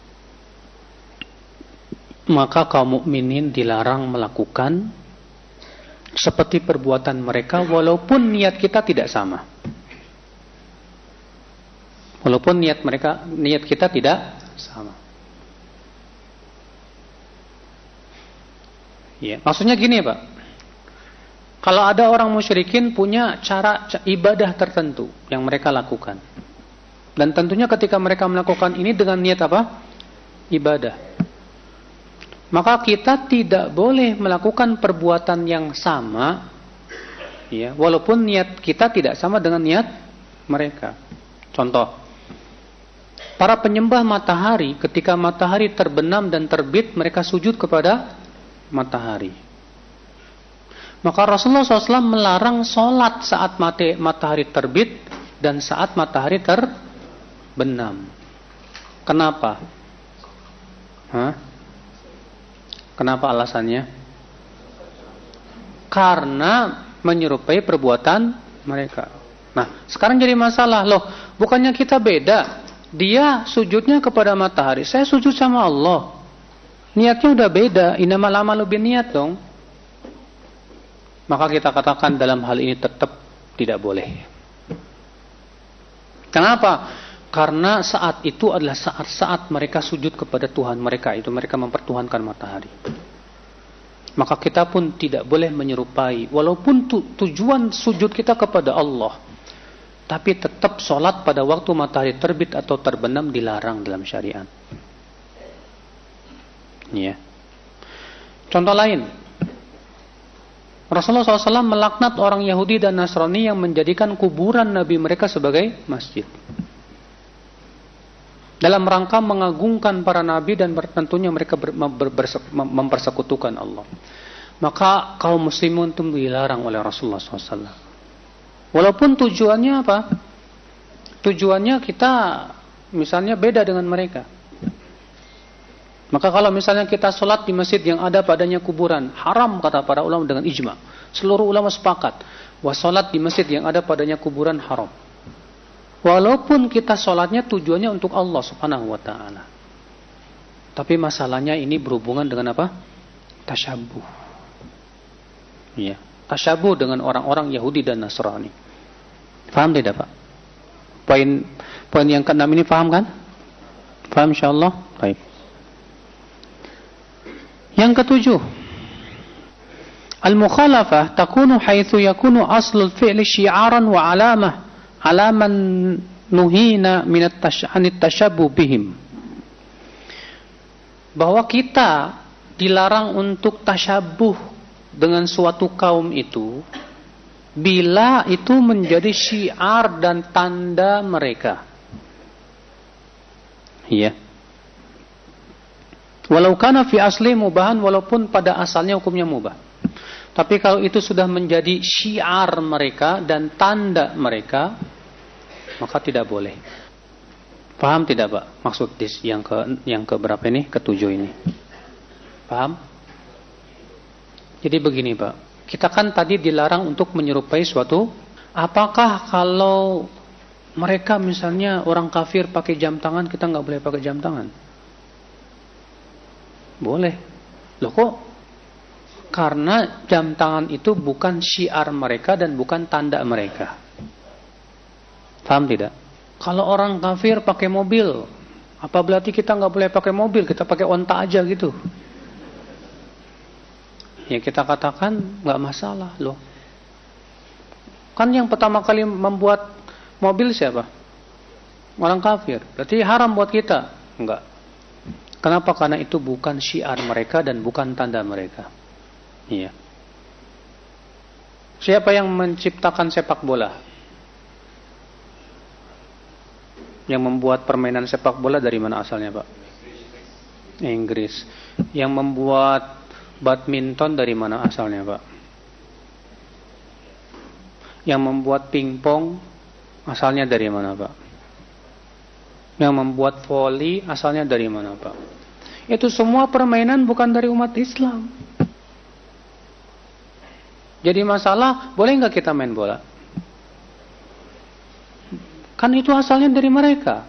Maka kaum mukminin dilarang melakukan seperti perbuatan mereka, walaupun niat kita tidak sama. Walaupun niat mereka, niat kita tidak sama. Ya, maksudnya gini, Pak. Kalau ada orang musyrikin punya cara ibadah tertentu yang mereka lakukan. Dan tentunya ketika mereka melakukan ini dengan niat apa? Ibadah. Maka kita tidak boleh melakukan perbuatan yang sama, ya, walaupun niat kita tidak sama dengan niat mereka. Contoh, para penyembah matahari ketika matahari terbenam dan terbit, mereka sujud kepada matahari. Maka Rasulullah shallallahu alaihi wasallam melarang sholat saat matahari terbit dan saat matahari terbenam. Kenapa? Hah? Kenapa alasannya? Karena menyerupai perbuatan mereka. Nah, sekarang jadi masalah. Loh, bukannya kita beda? Dia sujudnya kepada matahari, saya sujud sama Allah. Niatnya udah beda. Innamal a'malu binniyat dong. Maka kita katakan dalam hal ini tetap tidak boleh. Kenapa? Karena saat itu adalah saat-saat mereka sujud kepada Tuhan mereka. Itu mereka mempertuhankan matahari. Maka kita pun tidak boleh menyerupai. Walaupun tu, tujuan sujud kita kepada Allah, tapi tetap sholat pada waktu matahari terbit atau terbenam dilarang dalam syariat. Ya. Contoh lain, Rasulullah shallallahu alaihi wasallam melaknat orang Yahudi dan Nasrani yang menjadikan kuburan Nabi mereka sebagai masjid, dalam rangka mengagungkan para Nabi dan tentunya mereka ber, ber, ber, mempersekutukan Allah. Maka kaum muslimin itu dilarang oleh Rasulullah shallallahu alaihi wasallam. Walaupun tujuannya apa? Tujuannya kita misalnya beda dengan mereka. Maka kalau misalnya kita sholat di masjid yang ada padanya kuburan, haram kata para ulama dengan ijma. Seluruh ulama sepakat bahwa sholat di masjid yang ada padanya kuburan haram. Walaupun kita sholatnya tujuannya untuk Allah subhanahu wa ta'ala. Tapi masalahnya ini berhubungan dengan apa? Tasyabuh. Ya, tasyabuh dengan orang-orang Yahudi dan Nasrani. Paham tidak, Pak? Poin poin yang keenam ini paham kan? Paham insyaallah? Baik. Yang ketujuh, al-mukhalafah takunu haitsu yakunu aslul fi'li syi'aran wa alamah alaman nuhina min at-tashabbuh bihim. Bahwa kita dilarang untuk tasyabuh dengan suatu kaum itu bila itu menjadi syiar dan tanda mereka. Iya. Walau kana fi asli mubahan, walaupun pada asalnya hukumnya mubah. Tapi kalau itu sudah menjadi syiar mereka dan tanda mereka, maka tidak boleh. Paham tidak, Pak? Maksud yang ke yang ke berapa ini? Ketujuh ini. Paham? Jadi begini, Pak. Kita kan tadi dilarang untuk menyerupai suatu. Apakah kalau mereka misalnya orang kafir pakai jam tangan, kita nggak boleh pakai jam tangan? Boleh. Loh kok? Karena jam tangan itu bukan syiar mereka dan bukan tanda mereka. Paham tidak? Kalau orang kafir pakai mobil, apa berarti kita nggak boleh pakai mobil? Kita pakai onta aja gitu. Ya kita katakan nggak masalah loh. Kan yang pertama kali membuat mobil siapa? Orang kafir. Berarti haram buat kita? Enggak. Kenapa? Karena itu bukan syiar mereka dan bukan tanda mereka. Iya. Siapa yang menciptakan sepak bola? Yang membuat permainan sepak bola dari mana asalnya, Pak? Inggris. Yang membuat badminton dari mana asalnya, Pak? Yang membuat pingpong asalnya dari mana, Pak? Yang membuat voli asalnya dari mana, Pak? Itu semua permainan bukan dari umat Islam. Jadi masalah, boleh nggak kita main bola? Kan itu asalnya dari mereka.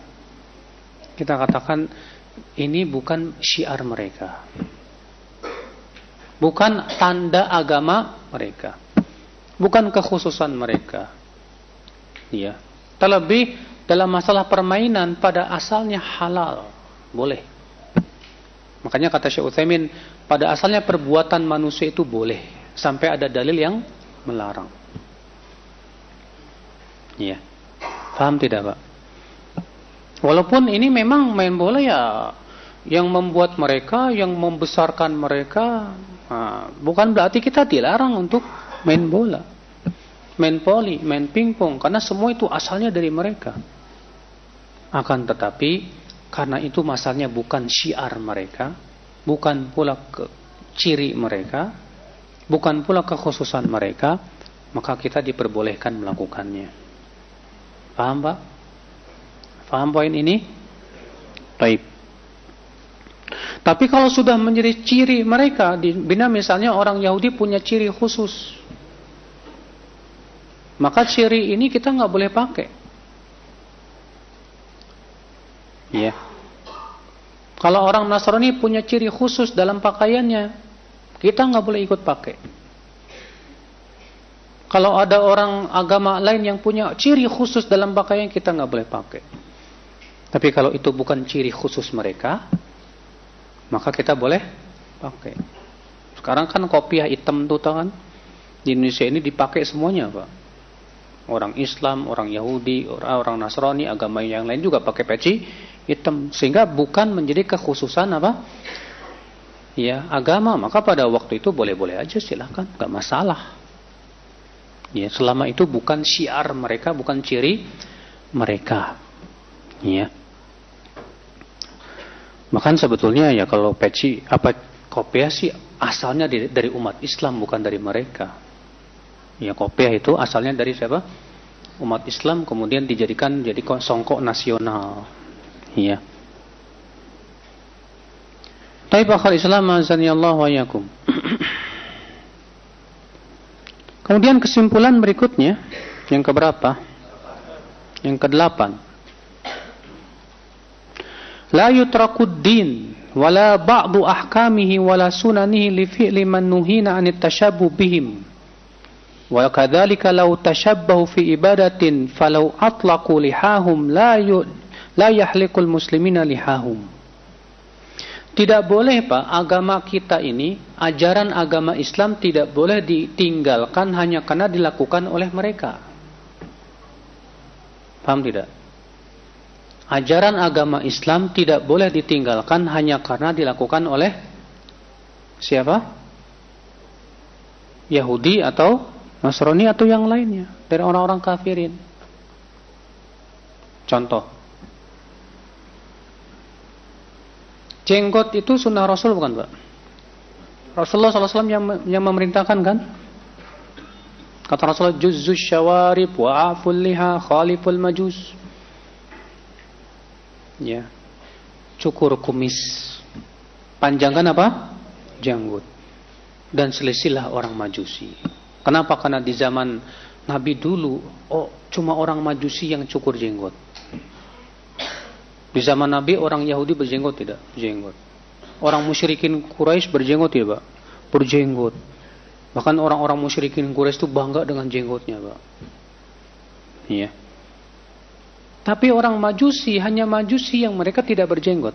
Kita katakan ini bukan syiar mereka. bukan tanda agama mereka, bukan kekhususan mereka. Ya. Terlebih dalam masalah permainan pada asalnya halal, boleh. Makanya kata Syekh Utsaimin, pada asalnya perbuatan manusia itu boleh sampai ada dalil yang melarang. Ya. Paham tidak, Pak? Walaupun ini memang main bola ya yang membuat mereka, yang membesarkan mereka, nah, bukan berarti kita dilarang untuk main bola, main voli, main pingpong, karena semua itu asalnya dari mereka. Akan tetapi karena itu masalahnya bukan syiar mereka, bukan pula ke ciri mereka, bukan pula kekhususan mereka, maka kita diperbolehkan melakukannya. Paham, Pak? Paham poin ini? Baik. Tapi kalau sudah menjadi ciri mereka, bina misalnya orang Yahudi punya ciri khusus, maka ciri ini kita nggak boleh pakai. Ya. Kalau orang Nasrani punya ciri khusus dalam pakaiannya, kita nggak boleh ikut pakai. Kalau ada orang agama lain yang punya ciri khusus dalam pakaian, kita nggak boleh pakai. Tapi kalau itu bukan ciri khusus mereka, maka kita boleh pakai. Sekarang kan kopiah hitam tuh kan di Indonesia ini dipakai semuanya, Pak. Orang Islam, orang Yahudi, orang Nasrani, agama yang lain juga pakai peci hitam, sehingga bukan menjadi kekhususan apa? Ya, agama. Maka pada waktu itu boleh-boleh aja, silakan, enggak masalah. Ya, selama itu bukan syiar mereka, bukan ciri mereka. Ya. Bahkan sebetulnya ya kalau peci apa kopiah sih asalnya dari, dari umat Islam, bukan dari mereka. Ya, kopiah itu asalnya dari siapa? Umat Islam, kemudian dijadikan jadi songkok nasional. Ya. Tapi akhal Islam azanillahu wa iyyakum. Kemudian kesimpulan berikutnya yang keberapa? Yang kedelapan. La yutrakud din wala ba'du ahkamihi wala sunanihi li fi'li man nuhina 'anit tashabbuh bihim. Wa kadzalika law tashabbahu fi ibadatin falau atlaqu lihahum la yu, la yahliqul muslimina lihahum. Tidak boleh, Pak, agama kita ini, ajaran agama Islam tidak boleh ditinggalkan hanya karena dilakukan oleh mereka. Paham tidak? Ajaran agama Islam tidak boleh ditinggalkan hanya karena dilakukan oleh siapa? Yahudi atau Nasrani atau yang lainnya dari orang-orang kafirin. Contoh, jenggot itu sunnah Rasul bukan, Pak? Rasulullah shallallahu alaihi wasallam yang, yang memerintahkan kan? Kata Rasulullah, juzzus syawarib wa'aful liha khaliful majus. Ya, cukur kumis, panjangkan apa? Janggut, dan selisilah orang Majusi. Kenapa? Karena di zaman Nabi dulu, oh cuma orang Majusi yang cukur jenggot. Di zaman Nabi orang Yahudi berjenggot tidak? Berjenggot. Orang musyrikin Quraisy berjenggot tidak, Pak? Berjenggot. Bahkan orang-orang musyrikin Quraisy itu bangga dengan jenggotnya, Pak. Iya. Tapi orang Majusi, hanya Majusi yang mereka tidak berjenggot.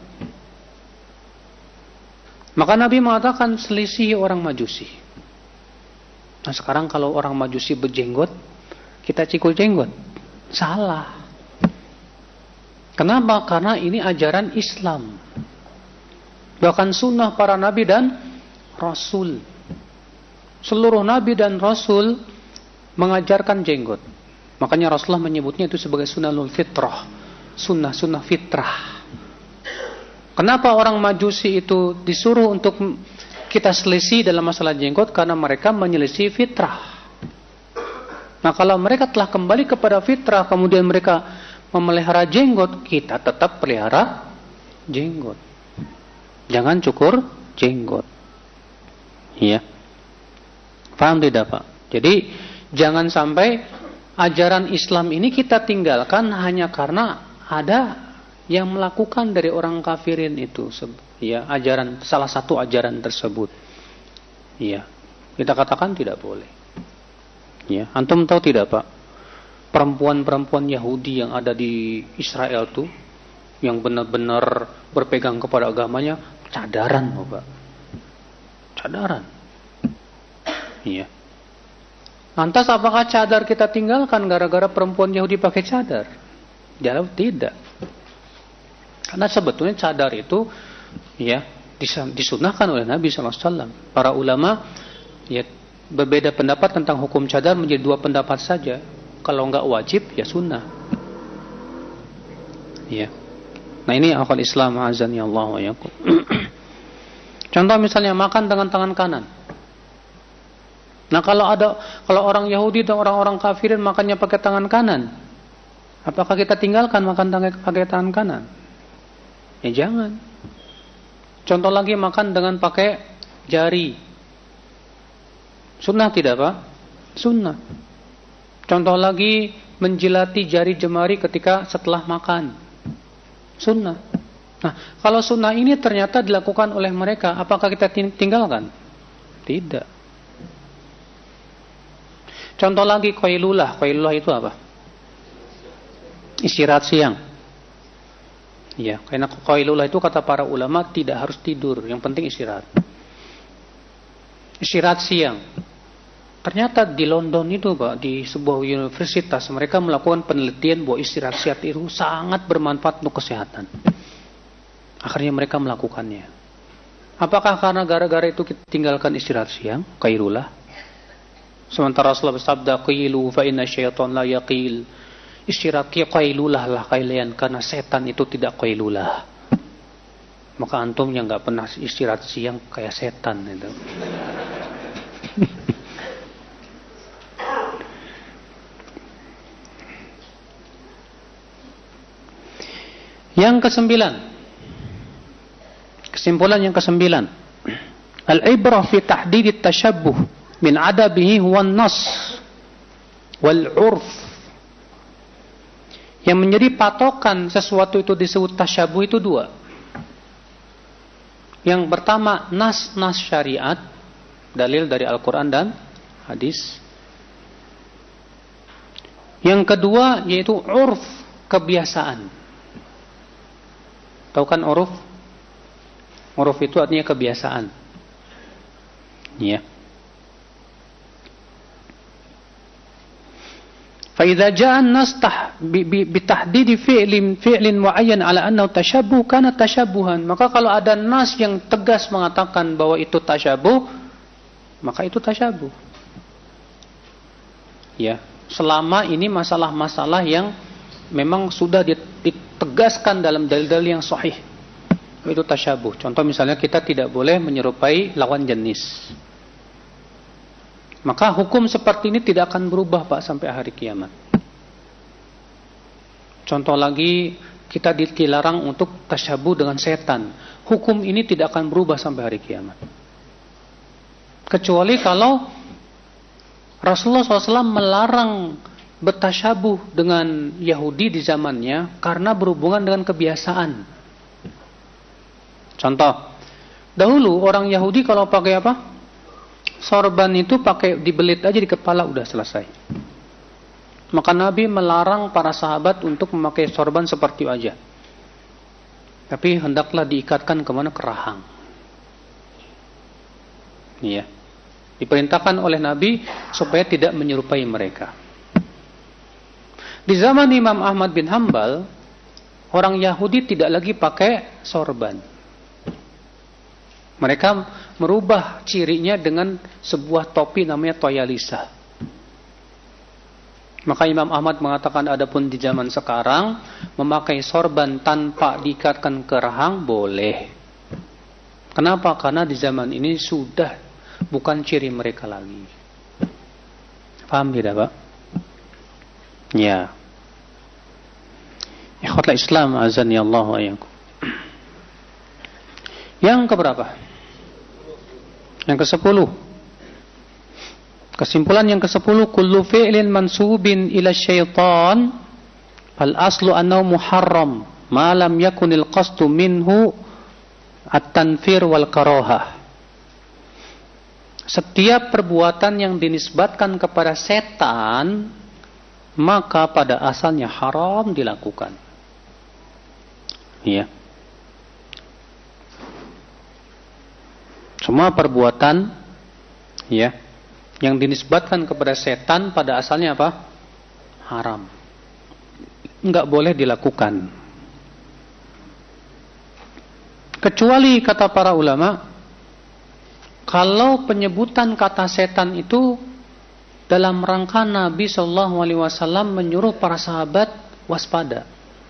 Maka Nabi mengatakan selisih orang Majusi. Nah sekarang kalau orang Majusi berjenggot, kita cikul jenggot. Salah. Kenapa? Karena ini ajaran Islam. Bahkan sunnah para Nabi dan Rasul. Seluruh Nabi dan Rasul mengajarkan jenggot. Makanya Rasulullah menyebutnya itu sebagai sunnahul fitrah, sunnah-sunnah fitrah. Kenapa orang Majusi itu disuruh untuk kita selisih dalam masalah jenggot? Karena mereka menyelisih fitrah. Nah kalau mereka telah kembali kepada fitrah, kemudian mereka memelihara jenggot, kita tetap pelihara jenggot. Jangan cukur jenggot. Iya. Paham tidak, Pak? Jadi jangan sampai ajaran Islam ini kita tinggalkan hanya karena ada yang melakukan dari orang kafirin itu, ya, ajaran salah satu ajaran tersebut. Iya. Kita katakan tidak boleh. Ya, antum tahu tidak, Pak? Perempuan-perempuan Yahudi yang ada di Israel tuh yang benar-benar berpegang kepada agamanya cadaran, Pak. Cadaran. Iya. Lantas apakah cadar kita tinggalkan gara-gara perempuan Yahudi pakai cadar? Jawab tidak. Karena sebetulnya cadar itu ya disunahkan oleh Nabi shallallahu alaihi wasallam. Para ulama ya berbeda pendapat tentang hukum cadar menjadi dua pendapat saja. Kalau enggak wajib ya sunnah. Ya. Nah ini akal Islam azan ya Allah wa yakum. Contoh misalnya makan dengan tangan kanan. Nah kalau ada kalau orang Yahudi dan orang-orang kafirin makannya pakai tangan kanan, apakah kita tinggalkan makan pakai tangan kanan? Ya jangan. Contoh lagi makan dengan pakai jari. Sunnah tidak, Pak? Sunnah. Contoh lagi menjilati jari jemari ketika setelah makan. Sunnah. Nah, kalau sunnah ini ternyata dilakukan oleh mereka, apakah kita tinggalkan? Tidak. Contoh lagi qailulah. Qailulah itu apa? Istirahat siang. Ya, karena qailulah itu kata para ulama tidak harus tidur, yang penting istirahat. Istirahat siang. Ternyata di London itu, Pak, di sebuah universitas mereka melakukan penelitian bahwa istirahat siang itu sangat bermanfaat untuk kesehatan. Akhirnya mereka melakukannya. Apakah karena gara-gara itu kita tinggalkan istirahat siang? Qailulah. Sementara Rasulullah bersabda, qilu fa inna syaitan la yaqil. Istirahat qailulah lah kalian, karena setan itu tidak qailulah. Maka antum yang enggak pernah istirahat siang kayak setan itu. Yang kesembilan. Kesimpulan yang kesembilan. Al-ibrah fi tahdid at-tashabbuh min adabihi huwa an-nas wal 'urf. Yang menjadi patokan sesuatu itu disebut tasyabuh itu dua. Yang pertama nas-nas syariat, dalil dari Al-Quran dan hadis. Yang kedua yaitu urf, kebiasaan. Tahu kan uruf? Uruf itu artinya kebiasaan. Ya. فإذا جاء النص بتحديد فعل فعل معين على أنه تشبه كان تشبها. Maka kalau ada nas yang tegas mengatakan bahwa itu tasyabuh, maka itu tasyabuh. Ya, selama ini masalah-masalah yang memang sudah ditegaskan dalam dalil-dalil yang sahih, itu tasyabuh. Contoh misalnya kita tidak boleh menyerupai lawan jenis. Maka hukum seperti ini tidak akan berubah, Pak, sampai hari kiamat. Contoh lagi, kita dilarang untuk tasyabuh dengan setan. Hukum ini tidak akan berubah sampai hari kiamat. Kecuali kalau Rasulullah shallallahu alaihi wasallam melarang bertasyabuh dengan Yahudi di zamannya karena berhubungan dengan kebiasaan. Contoh, dahulu orang Yahudi kalau pakai apa? Sorban itu pakai dibelit aja di kepala udah selesai. Maka Nabi melarang para sahabat untuk memakai sorban seperti itu aja. Tapi hendaklah diikatkan kemana? Ke rahang. Iya. Diperintahkan oleh Nabi supaya tidak menyerupai mereka. Di zaman Imam Ahmad bin Hanbal, orang Yahudi tidak lagi pakai sorban. Mereka merubah cirinya dengan sebuah topi namanya toyalisa. Maka Imam Ahmad mengatakan adapun di zaman sekarang memakai sorban tanpa diikatkan ke rahang boleh. Kenapa? Karena di zaman ini sudah bukan ciri mereka lagi. Paham tidak, Pak? Ya. Ikhwatul Islam azani Allah wa iyyakum. Yang keberapa? Yang kesepuluh. Kesimpulan yang kesepuluh, kullu fi'lin mansubin ila syaitan fal aslu annahu muharram ma lam yakunil qasdu minhu at-tanfir wal karahah. Setiap perbuatan yang dinisbatkan kepada setan, maka pada asalnya haram dilakukan. Iya. Semua perbuatan, ya, yang dinisbatkan kepada setan pada asalnya apa? Haram. Enggak boleh dilakukan. Kecuali kata para ulama, kalau penyebutan kata setan itu dalam rangka Nabi Shallallahu Alaihi Wasallam menyuruh para sahabat waspada.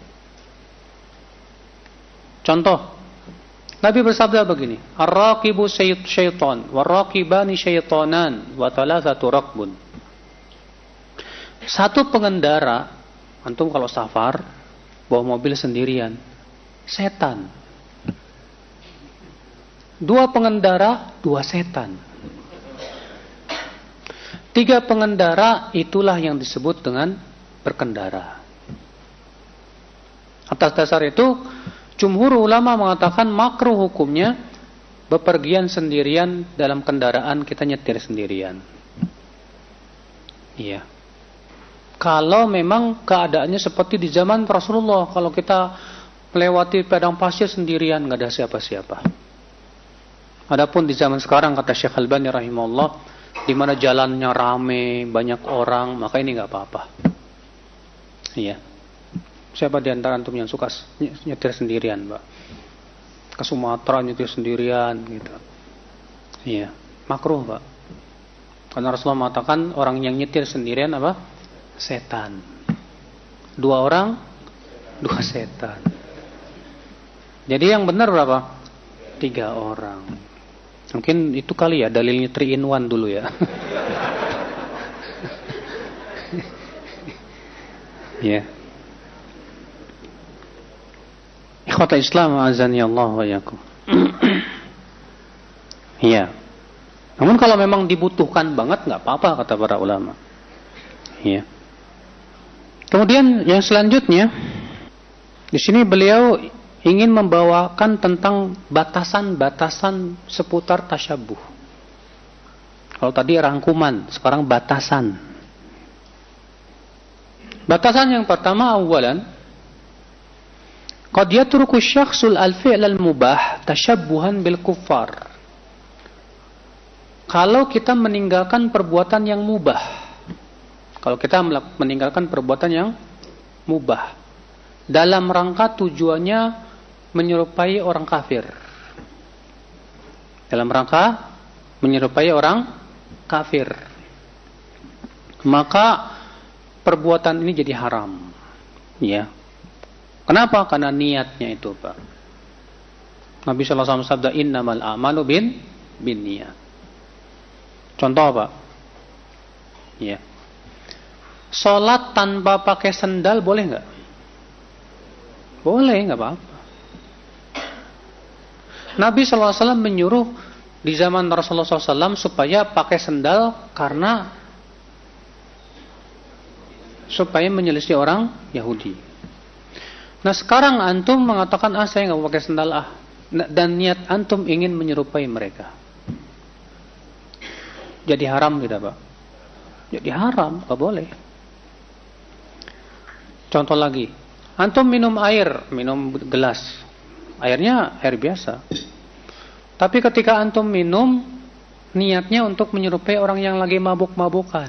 Contoh, Nabi bersabda begini, ar-raqibu syaitan, war-raqibani syaitanan, wa thalathatu raqbun. Satu pengendara, antum kalau safar bawa mobil sendirian, setan. Dua pengendara, dua setan. Tiga pengendara, itulah yang disebut dengan berkendara. Atas dasar itu, jumhur ulama mengatakan makruh hukumnya bepergian sendirian dalam kendaraan, kita nyetir sendirian. Iya. Kalau memang keadaannya seperti di zaman Rasulullah, kalau kita melewati padang pasir sendirian, nggak ada siapa-siapa. Adapun di zaman sekarang, kata Syekh Albani rahimahullah, di mana jalannya rame, banyak orang, maka ini nggak apa-apa. Iya. Siapa di antara antum yang suka nyetir sendirian, Mbak? Ke Sumatera nyetir sendirian, gitu. Iya, makruh, Mbak. Karena Rasulullah mengatakan orang yang nyetir sendirian apa? Setan. Dua orang, dua setan. Jadi yang benar berapa? Tiga orang. Mungkin itu kali ya dalilnya three in one dulu ya. Ya. Ikhwata Islam azani Allah wa yakum. Iya. Namun kalau memang dibutuhkan banget nggak apa-apa kata para ulama. Iya. Kemudian yang selanjutnya di sini beliau ingin membawakan tentang batasan-batasan seputar tasyabuh. Kalau tadi rangkuman, sekarang batasan. Batasan yang pertama awalan, qad yatruku syakhsul al-fi'l al-mubah tashabbuhan bil kuffar. Kalau kita meninggalkan perbuatan yang mubah. Kalau kita meninggalkan perbuatan yang mubah dalam rangka tujuannya menyerupai orang kafir. Dalam rangka menyerupai orang kafir. Maka perbuatan ini jadi haram. Ya. Kenapa? Karena niatnya itu, Pak. Nabi sallallahu alaihi wasallam sabda innamal a'malu bin bin niat. Contoh, Pak. Ya. Salat tanpa pakai sendal boleh enggak? Boleh, enggak apa-apa. Nabi sallallahu alaihi wasallam menyuruh di zaman Rasulullah sallallahu alaihi wasallam supaya pakai sendal karena supaya menyelisih orang Yahudi. Nah sekarang antum mengatakan ah saya nggak mau pakai sendal ah, dan niat antum ingin menyerupai mereka. Jadi haram tidak, Pak? Jadi haram, nggak boleh. Contoh lagi, antum minum air, minum gelas, airnya air biasa. Tapi ketika antum minum, niatnya untuk menyerupai orang yang lagi mabuk-mabukan.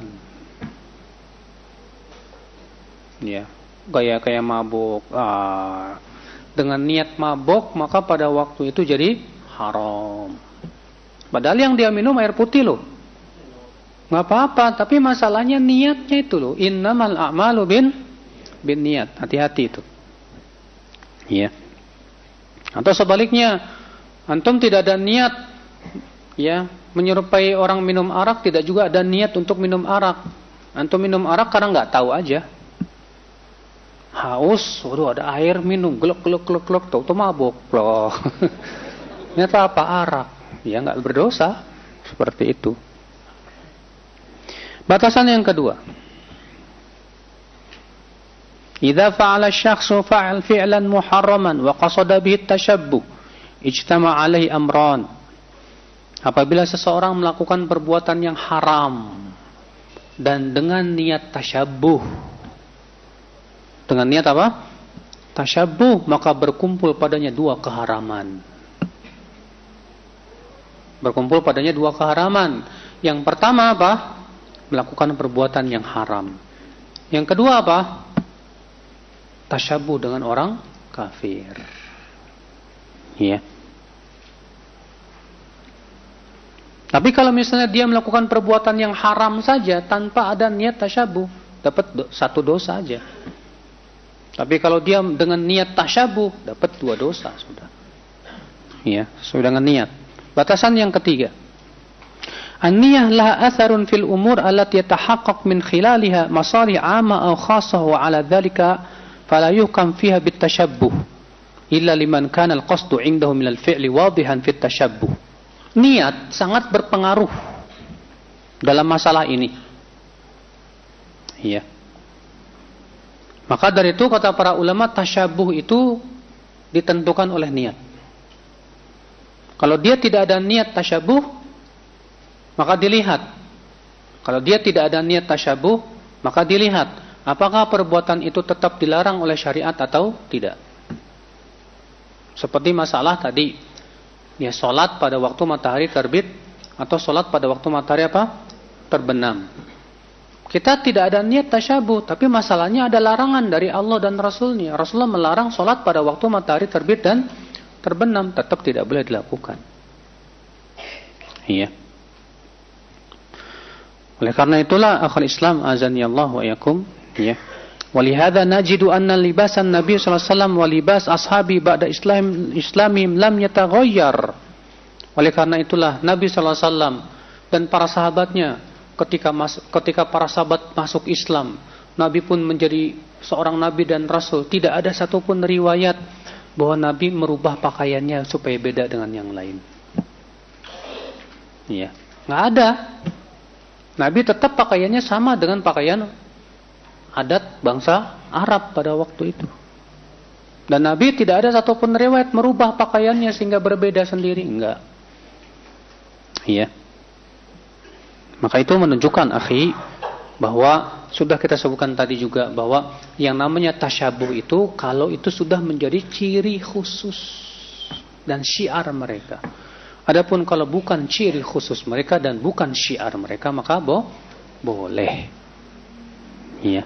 Ya, gaya kayak mabuk. Ah, dengan niat mabuk, maka pada waktu itu jadi haram. Padahal yang dia minum air putih loh. Nggak apa-apa, tapi masalahnya niatnya itu loh. Innamal a'malu bin bin niat. Hati-hati itu. Ya. Atau sebaliknya, antum tidak ada niat ya menyerupai orang minum arak, tidak juga ada niat untuk minum arak. Antum minum arak karena nggak tahu aja. Haus, waduh ada air minum, glok glok glok glok, tahu tuh mabuk loh. Ternyata apa? Arak. Ya nggak berdosa seperti itu. Batasan yang kedua. Idza fa'ala asy-syakhsu fa'al fi'lan muharraman wa qasada bihi at-tashabbuh, ijtama' alaihi amran. Apabila seseorang melakukan perbuatan yang haram dan dengan niat tasyabbuh, dengan niat apa? Tasyabbuh, maka berkumpul padanya dua keharaman. Berkumpul padanya dua keharaman. Yang pertama apa? Melakukan perbuatan yang haram. Yang kedua apa? Tasyabbuh dengan orang kafir. Iya. Tapi kalau misalnya dia melakukan perbuatan yang haram saja tanpa ada niat tasyabbuh, dapat do- satu dosa saja. Tapi kalau dia dengan niat tasyabbuh, dapat dua dosa sudah. Iya, sudah dengan niat. Batasan yang ketiga. An-niyah laha atharun fil umur allati yatahaqqaq min khilaliha masalih 'amma aw khassah wa 'ala dhalika fala yuhkam fiha bit tashabbuh illa liman kana al-qasdu 'indahu min al-fi'li wadihan fit tashabbuh. Niat sangat berpengaruh dalam masalah ini. Iya. Maka dari itu kata para ulama, tasyabuh itu ditentukan oleh niat. Kalau dia tidak ada niat tasyabuh, maka dilihat. Kalau dia tidak ada niat tasyabuh, maka dilihat apakah perbuatan itu tetap dilarang oleh syariat atau tidak. Seperti masalah tadi, ya sholat pada waktu matahari terbit atau sholat pada waktu matahari apa? Terbenam. Kita tidak ada niat tasyabuh, tapi masalahnya ada larangan dari Allah dan Rasulnya. Rasulullah melarang sholat pada waktu matahari terbit dan terbenam, tetap tidak boleh dilakukan. Iya. Oleh karena itulah akhul Islam azani Allah wa yakum, ya. Walihada najidu anna libasan Nabi sallallahu alaihi wasallam wa libas ashabi ba'da Islam Islamim lam yataghayyar. Oleh karena itulah Nabi sallallahu alaihi wasallam dan para sahabatnya ketika mas, ketika para sahabat masuk Islam, Nabi pun menjadi seorang nabi dan rasul. Tidak ada satupun riwayat bahwa Nabi merubah pakaiannya supaya beda dengan yang lain. Iya, enggak ada. Nabi tetap pakaiannya sama dengan pakaian adat bangsa Arab pada waktu itu. Dan Nabi tidak ada satupun riwayat merubah pakaiannya sehingga berbeda sendiri. Enggak. Iya. Maka itu menunjukkan, akhi, bahwa sudah kita sebutkan tadi juga bahwa yang namanya tasyabuh itu kalau itu sudah menjadi ciri khusus dan syiar mereka. Adapun kalau bukan ciri khusus mereka dan bukan syiar mereka, maka bo boleh. Iya.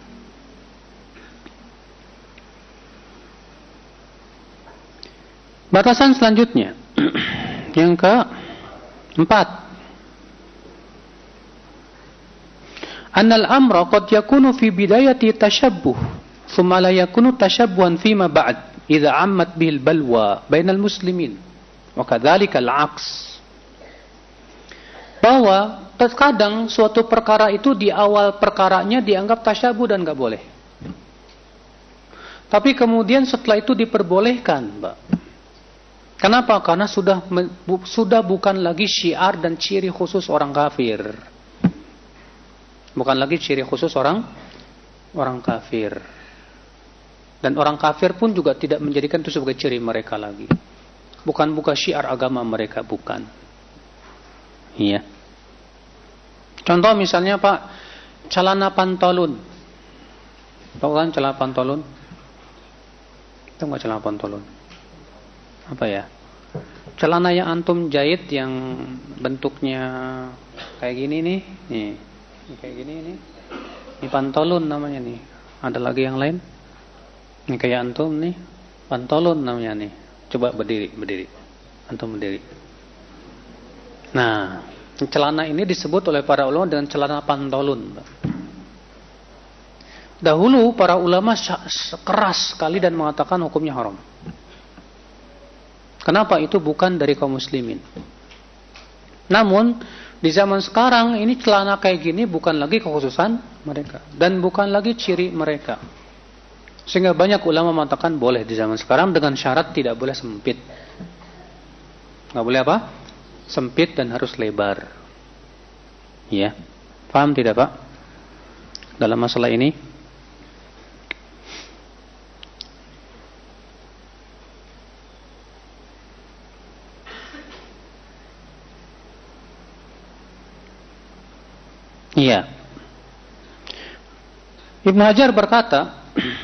Batasan selanjutnya yang keempat, annal amra qad yakunu fi bidayati tashabbuh thumma la yakunu tashabbuhan fima ba'd idza ammat bil balwa bainal muslimin wa kadzalika al-'aks. Bahwa terkadang suatu perkara itu di awal perkaranya dianggap tasyabuh dan enggak boleh. Tapi kemudian setelah itu diperbolehkan, Mbak. Kenapa? Karena sudah sudah bukan lagi syiar dan ciri khusus orang kafir. Bukan lagi ciri khusus orang orang kafir. Dan orang kafir pun juga tidak menjadikan itu sebagai ciri mereka lagi. Bukan bukan syiar agama mereka, bukan. Iya. Contoh misalnya Pak, celana pantolun. Tahu kan celana pantolun? Tahu nggak celana pantolun? Apa ya? Celana yang antum jahit yang bentuknya kayak gini nih, nih, kayak gini nih. Ini pantolun namanya nih. Ada lagi yang lain? Ini kayak antum nih, pantolun namanya nih. Coba berdiri, berdiri. Antum berdiri. Nah, celana ini disebut oleh para ulama dengan celana pantolun. Dahulu para ulama keras sekali dan mengatakan hukumnya haram. Kenapa? Itu bukan dari kaum muslimin. Namun di zaman sekarang ini celana kayak gini bukan lagi kekhususan mereka dan bukan lagi ciri mereka. Sehingga banyak ulama mengatakan boleh di zaman sekarang dengan syarat tidak boleh sempit. Nggak boleh apa? Sempit dan harus lebar. Ya, paham tidak Pak? Dalam masalah ini? Iya. Ibnu Hajar berkata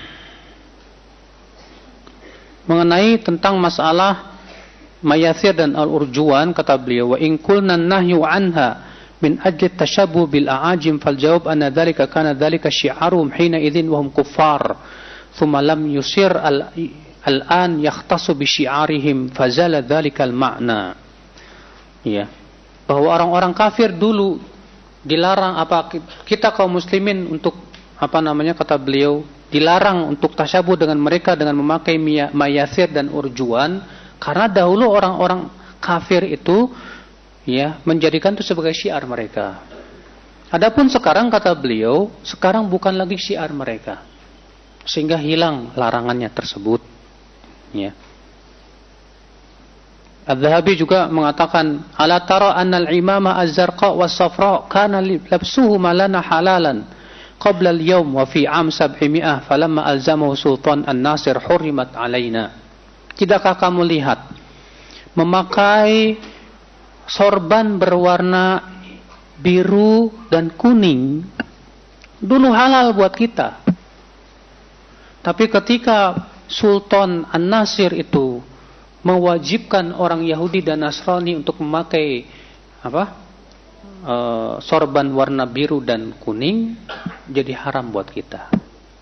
mengenai tentang masalah mayathir dan al-urjuan, kata beliau, wa in qulna nahyu anha min ajli tashabbuh bil a'ajim fal jawab anna dhalika kana dhalika syi'arum hina idzin wa hum kuffar thumma lam yusir al al-an yakhtassu bi syi'arihim fazala dhalika al-ma'na. Ya, bahwa orang-orang kafir dulu dilarang, apa kita kaum muslimin untuk apa namanya, kata beliau, dilarang untuk tasyabuh dengan mereka dengan memakai mayathir dan urjuan, karena dahulu orang-orang kafir itu ya menjadikan itu sebagai syiar mereka. Adapun sekarang, kata beliau, sekarang bukan lagi syiar mereka, sehingga hilang larangannya tersebut. Ya. Adz-Dzahabi juga mengatakan, ala tara anna al-imama az-zarqa was-safra kana labsuhu malana halalan qabla al-yawm wa fi am sab'imi'ah falamma alzamahu sultan an-nasir hurrimat alaina. Tidakkah kamu lihat memakai sorban berwarna biru dan kuning dulu halal buat kita, tapi ketika Sultan An-Nasir itu mewajibkan orang Yahudi dan Nasrani untuk memakai apa e, sorban warna biru dan kuning, jadi haram buat kita.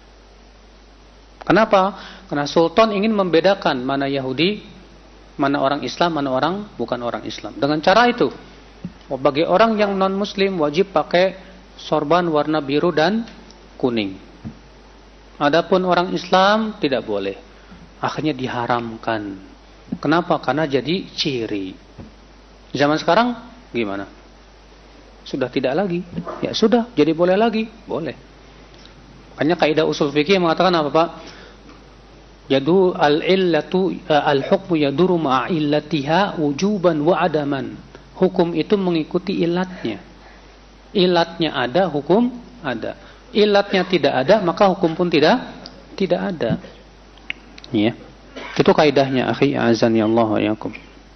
Kenapa? Karena Sultan ingin membedakan mana Yahudi, mana orang Islam, mana orang bukan orang Islam. Dengan cara itu, bagi orang yang non Muslim wajib pakai sorban warna biru dan kuning. Adapun orang Islam tidak boleh. Akhirnya diharamkan. Kenapa? Karena jadi ciri. Zaman sekarang gimana? Sudah tidak lagi. Ya sudah, jadi boleh lagi. Boleh. Makanya kaidah usul fikih mengatakan apa, Pak? Yadu al-illatu al-hukmu yaduru ma'a illatiha wujuban wa adaman. Hukum itu mengikuti ilatnya. Ilatnya ada, hukum ada. Ilatnya tidak ada, maka hukum pun tidak tidak ada. Ya. Itu kaidahnya, akhi, azani Allah wa yakum.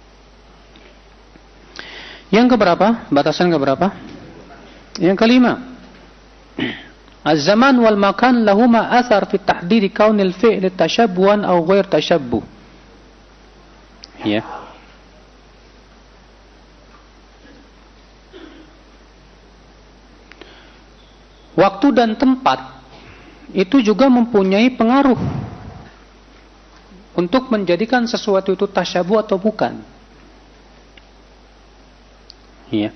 Yang keberapa? Batasan keberapa? Yang kelima. Az-zaman wal makan lahuma athar fi tahdidi kaunil fi'li tashabbuhan aw ghair tashabbuh. Ya. Waktu dan tempat itu juga mempunyai pengaruh untuk menjadikan sesuatu itu tasyabuh atau bukan. Iya.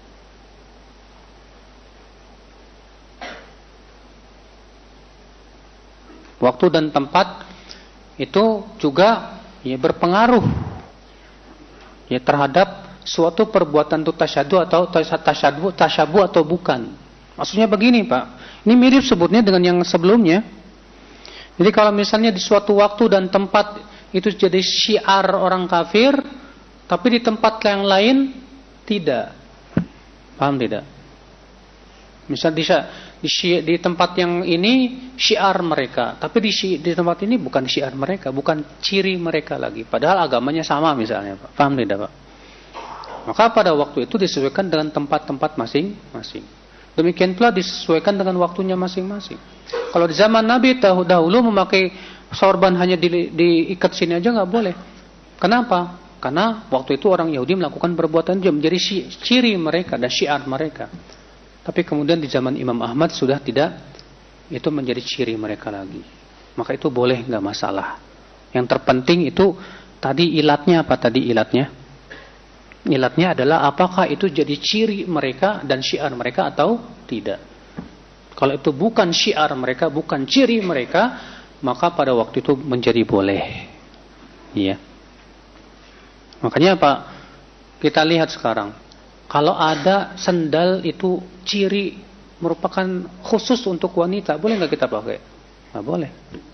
Waktu dan tempat itu juga ya berpengaruh ya terhadap suatu perbuatan itu tasyabuh atau tasyabuh tasyabuh atau bukan. Maksudnya begini, Pak. Ini mirip sebutnya dengan yang sebelumnya. Jadi kalau misalnya di suatu waktu dan tempat itu jadi syiar orang kafir, tapi di tempat yang lain tidak. Paham tidak? Misal di, di, di tempat yang ini syiar mereka, tapi di, di tempat ini bukan syiar mereka, bukan ciri mereka lagi. Padahal agamanya sama misalnya, Pak. Paham tidak, Pak? Maka pada waktu itu disesuaikan dengan tempat-tempat masing-masing. Demikian pula disesuaikan dengan waktunya masing-masing. Kalau di zaman Nabi dahulu memakai sorban hanya di, diikat sini aja nggak boleh. Kenapa? Karena waktu itu orang Yahudi melakukan perbuatan itu menjadi ciri mereka dan syiar mereka. Tapi kemudian di zaman Imam Ahmad sudah tidak, itu menjadi ciri mereka lagi. Maka itu boleh, nggak masalah. Yang terpenting itu tadi ilatnya apa tadi ilatnya? Ilatnya adalah apakah itu jadi ciri mereka dan syiar mereka atau tidak. Kalau itu bukan syiar mereka, bukan ciri mereka, maka pada waktu itu menjadi boleh. Iya. Makanya Pak, kita lihat sekarang, kalau ada sendal itu ciri merupakan khusus untuk wanita, boleh nggak kita pakai? Nggak boleh.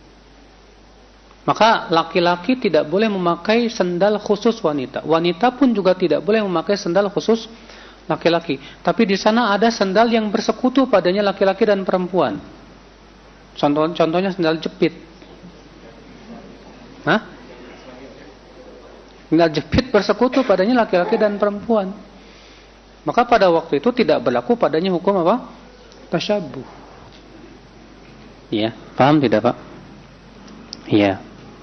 Maka laki-laki tidak boleh memakai sendal khusus wanita. Wanita pun juga tidak boleh memakai sendal khusus laki-laki. Tapi di sana ada sendal yang bersekutu padanya laki-laki dan perempuan. Contoh, contohnya sendal jepit. Hah? Sendal jepit bersekutu padanya laki-laki dan perempuan. Maka pada waktu itu tidak berlaku padanya hukum apa? Tasyabuh. Ya, paham tidak, Pak? Iya.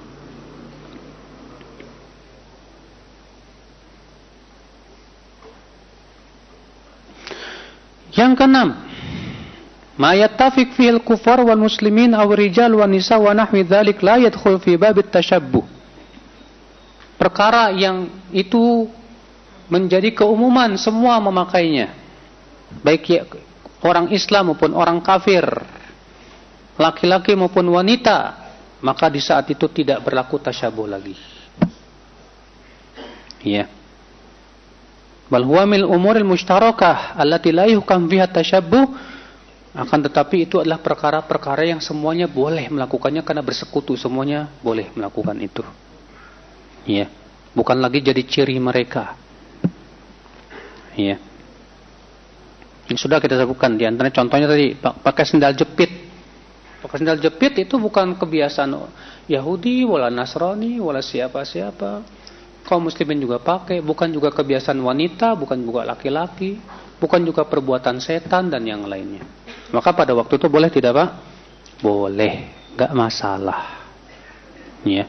Yang keenam, ma yattafiq fihi al-kuffar wal muslimin aw rijal wa nisa wa nahwi dzalik la yadkhul fi bab at-tashabbuh. Perkara yang itu menjadi keumuman semua memakainya, baik ya, orang Islam maupun orang kafir, laki-laki maupun wanita, maka di saat itu tidak berlaku tasyabuh lagi. Ya. Bal huwa mil umuril mushtarakah allati la yuhkam fiha tashabbuh, akan tetapi itu adalah perkara-perkara yang semuanya boleh melakukannya karena bersekutu, semuanya boleh melakukan itu. Ya, bukan lagi jadi ciri mereka. Ya. Yang sudah kita sebutkan di antara contohnya tadi pakai sendal jepit. Pakai sendal jepit itu bukan kebiasaan Yahudi, wala Nasrani, wala siapa-siapa. Kaum muslimin juga pakai, bukan juga kebiasaan wanita, bukan juga laki-laki, bukan juga perbuatan setan dan yang lainnya. Maka pada waktu itu boleh tidak, Pak? Boleh, enggak masalah. Ya.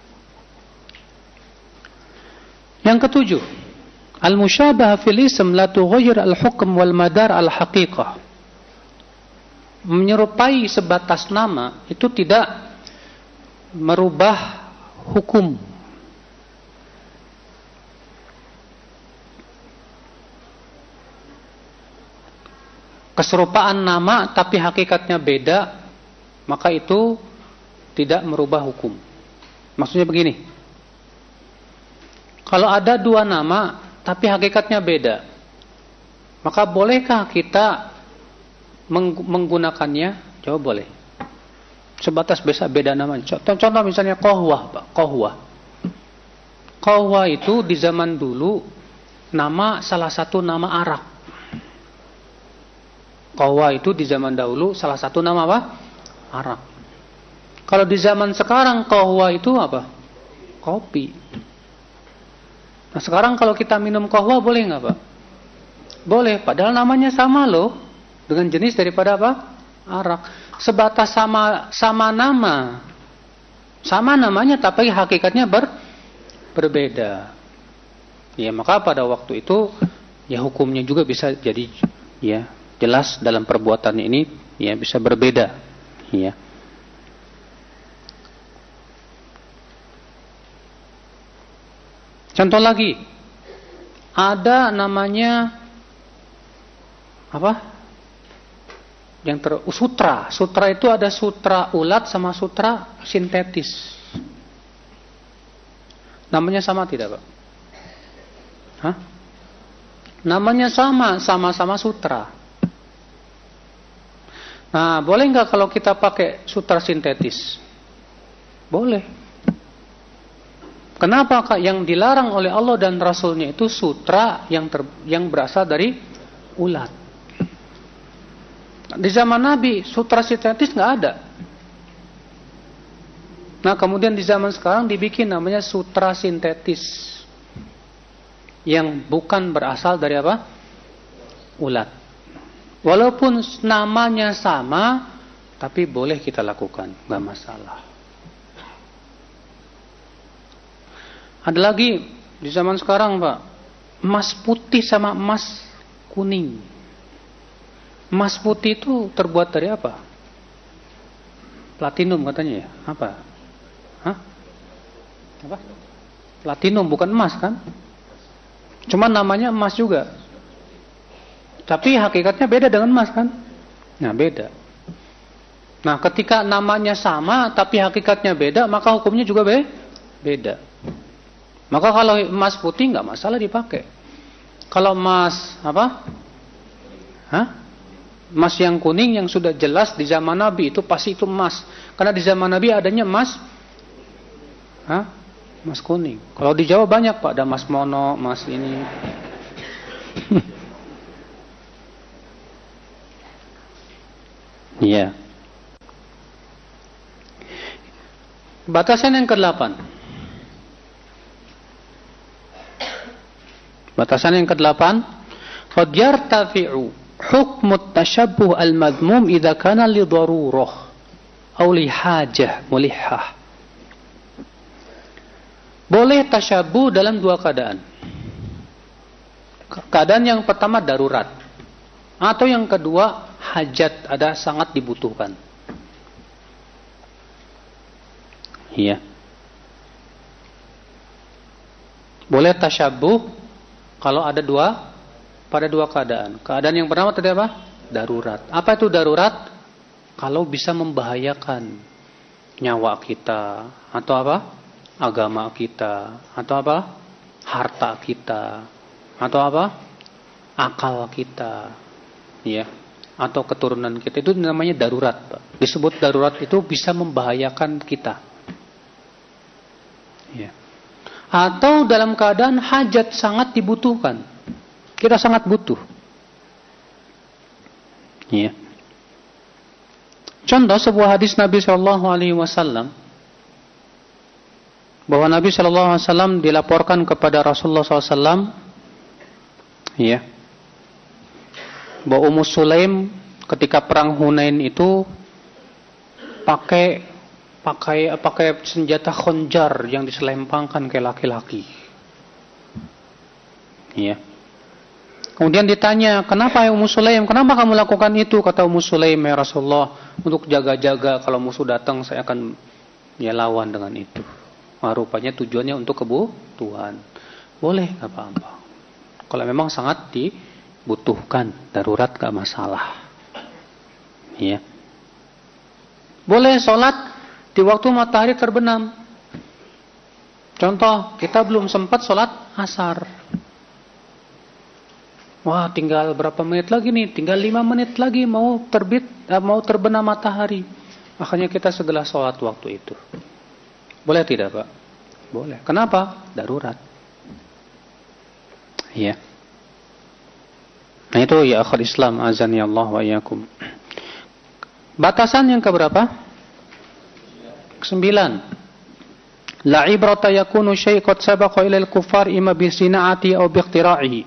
Yang ketujuh, al-musyabahah fil ism la tughayyir al-hukm wal madar al-haqiqah. Menyerupai sebatas nama itu tidak merubah hukum. Keserupaan nama tapi hakikatnya beda, maka itu tidak merubah hukum. Maksudnya begini, kalau ada dua nama tapi hakikatnya beda, maka bolehkah kita menggunakannya? Jawab boleh. Sebatas beda beda namanya. Contoh, contoh misalnya Qahwah, Pak. Qahwah. Qahwah itu di zaman dulu nama salah satu nama Arab. Qahwah itu di zaman dahulu salah satu nama apa? Arab. Kalau di zaman sekarang qahwah itu apa? Kopi. Nah sekarang kalau kita minum qahwah boleh nggak, Pak? Boleh, padahal namanya sama loh dengan jenis daripada apa? Arak. Sebatas sama sama nama, sama namanya tapi hakikatnya ber, berbeda. Ya maka pada waktu itu ya hukumnya juga bisa jadi ya jelas dalam perbuatan ini ya bisa berbeda ya. Contoh lagi, ada namanya apa? Yang ter sutra. Sutra itu ada sutra ulat sama sutra sintetis. Namanya sama tidak, Pak? Hah? Namanya sama, sama-sama sutra. Nah, boleh nggak kalau kita pakai sutra sintetis? Boleh. Kenapa, Kak? Yang dilarang oleh Allah dan Rasulnya itu sutra yang ter, yang berasal dari ulat. Di zaman Nabi sutra sintetis nggak ada. Nah, kemudian di zaman sekarang dibikin namanya sutra sintetis yang bukan berasal dari apa? Ulat. Walaupun namanya sama, tapi boleh kita lakukan, nggak masalah. Ada lagi di zaman sekarang, Pak, emas putih sama emas kuning. Emas putih itu terbuat dari apa? Platinum katanya ya? Apa? Hah? Apa? Platinum bukan emas kan? Cuma namanya emas juga. Tapi hakikatnya beda dengan emas kan? Nah beda. Nah ketika namanya sama tapi hakikatnya beda, maka hukumnya juga be beda. Maka kalau emas putih nggak masalah dipakai. Kalau emas apa? Hah? Emas yang kuning yang sudah jelas di zaman Nabi itu pasti itu emas. Karena di zaman Nabi adanya emas, hah? Emas kuning. Kalau di Jawa banyak, Pak, ada emas mono, emas ini. Iya. Batasan yang kedelapan. Batasan yang kedelapan, qad yartafi'u hukmu tashabbuh al-madmum idza kana li darurah aw li hajah mulihah. Boleh tashabbuh dalam dua keadaan. Keadaan yang pertama darurat, atau yang kedua hajat, ada sangat dibutuhkan. Iya. Boleh tashabbuh kalau ada dua pada dua keadaan. Keadaan yang pertama tadi apa? Darurat. Apa itu darurat? Kalau bisa membahayakan nyawa kita, atau apa? Agama kita, atau apa? Harta kita, atau apa? Akal kita, ya, atau keturunan kita. Itu namanya darurat, Pak. Disebut darurat itu bisa membahayakan kita. Ya. Atau dalam keadaan hajat sangat dibutuhkan. Kita sangat butuh. Ya. Contoh sebuah hadis Nabi Shallallahu Alaihi Wasallam bahwa Nabi Shallallahu Alaihi Wasallam dilaporkan kepada Rasulullah Shallallahu Alaihi Wasallam, ya, bahwa Ummu Sulaim ketika perang Hunain itu pakai pakai pakai senjata khonjar yang diselempangkan ke laki-laki. Ya. Kemudian ditanya, kenapa ya Ummu Sulaim? Kenapa kamu lakukan itu? Kata Ummu Sulaim, ya Rasulullah, untuk jaga-jaga kalau musuh datang saya akan ya lawan dengan itu. Wah, rupanya tujuannya untuk kebutuhan. Boleh, nggak apa-apa. Kalau memang sangat dibutuhkan, darurat nggak masalah. Ya. Boleh sholat di waktu matahari terbenam. Contoh, kita belum sempat sholat asar. Wah, tinggal berapa menit lagi nih? Tinggal lima menit lagi mau terbit, eh, mau terbenam matahari. Akhirnya kita segera sholat waktu itu. Boleh tidak, Pak? Boleh. Kenapa? Darurat. Ya. Nah itu ya akhir Islam, azani Allah wa iyyakum. Batasan yang keberapa? Kesembilan. La ibrata yakunu syai' qad sabaqa ila al-kuffar imma bi sina'ati aw bi ikhtira'ihi.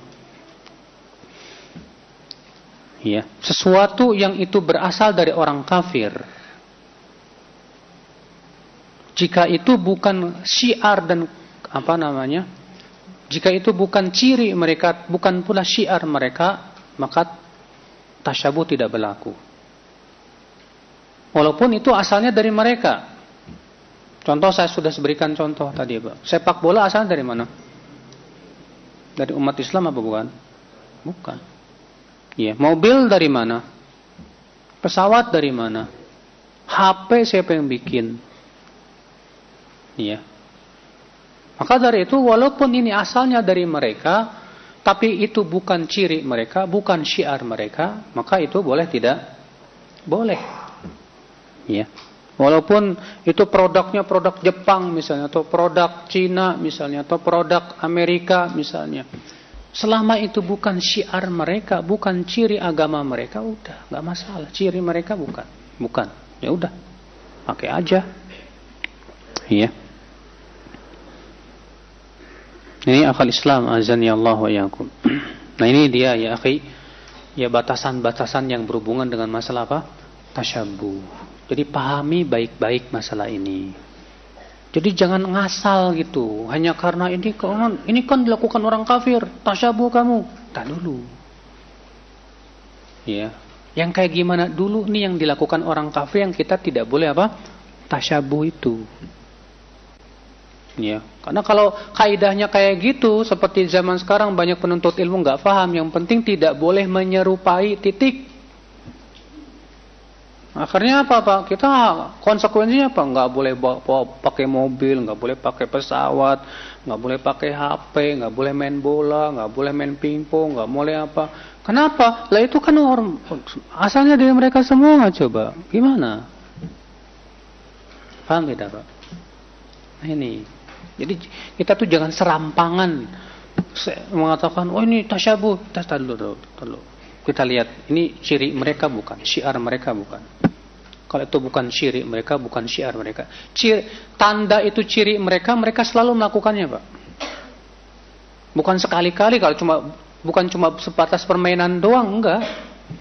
Ya, sesuatu yang itu berasal dari orang kafir. Jika itu bukan syiar dan apa namanya? Jika itu bukan ciri mereka, bukan pula syiar mereka, maka tasyabuh tidak berlaku. Walaupun itu asalnya dari mereka. Contoh saya sudah berikan contoh tadi, Pak. Sepak bola asalnya dari mana? Dari umat Islam apa bukan? Bukan. Ya, mobil dari mana? Pesawat dari mana? H P siapa yang bikin? Ya. Maka dari itu walaupun ini asalnya dari mereka, tapi itu bukan ciri mereka, bukan syiar mereka, maka itu boleh tidak? Boleh. Ya. Walaupun itu produknya produk Jepang misalnya, atau produk Cina misalnya, atau produk Amerika misalnya. Selama itu bukan syiar mereka, bukan ciri agama mereka, udah, nggak masalah. Ciri mereka bukan, bukan. Ya udah, pakai aja. Iya. Ini akal Islam, azani Allah wa iyyakum. Nah ini dia ya akhi, ya batasan-batasan yang berhubungan dengan masalah apa? Tasyabuh. Jadi pahami baik-baik masalah ini. Jadi jangan ngasal gitu. Hanya karena ini kan, ini kan dilakukan orang kafir. Tasyabuh kamu. Tak dulu. Ya. Yang kayak gimana dulu nih yang dilakukan orang kafir yang kita tidak boleh apa? Tasyabuh itu. Ya. Karena kalau kaidahnya kayak gitu, seperti zaman sekarang banyak penuntut ilmu nggak paham. Yang penting tidak boleh menyerupai titik. Akhirnya apa Pak? Kita konsekuensinya apa? Nggak boleh bawa, bawa, pakai mobil, nggak boleh pakai pesawat, nggak boleh pakai H P, nggak boleh main bola, nggak boleh main pingpong, nggak boleh apa? Kenapa? Lah itu kan orang asalnya dari mereka semua, coba. Gimana? Paham tidak Pak? Nah, ini. Jadi kita tuh jangan serampangan mengatakan, oh ini tasyabuh. Tas dulu, dulu. Kita lihat, ini ciri mereka bukan, syiar mereka bukan. Kalau itu bukan ciri mereka, bukan syiar mereka. Ciri, tanda itu ciri mereka, mereka selalu melakukannya, Pak. Bukan sekali-kali, kalau cuma bukan cuma sebatas permainan doang, enggak.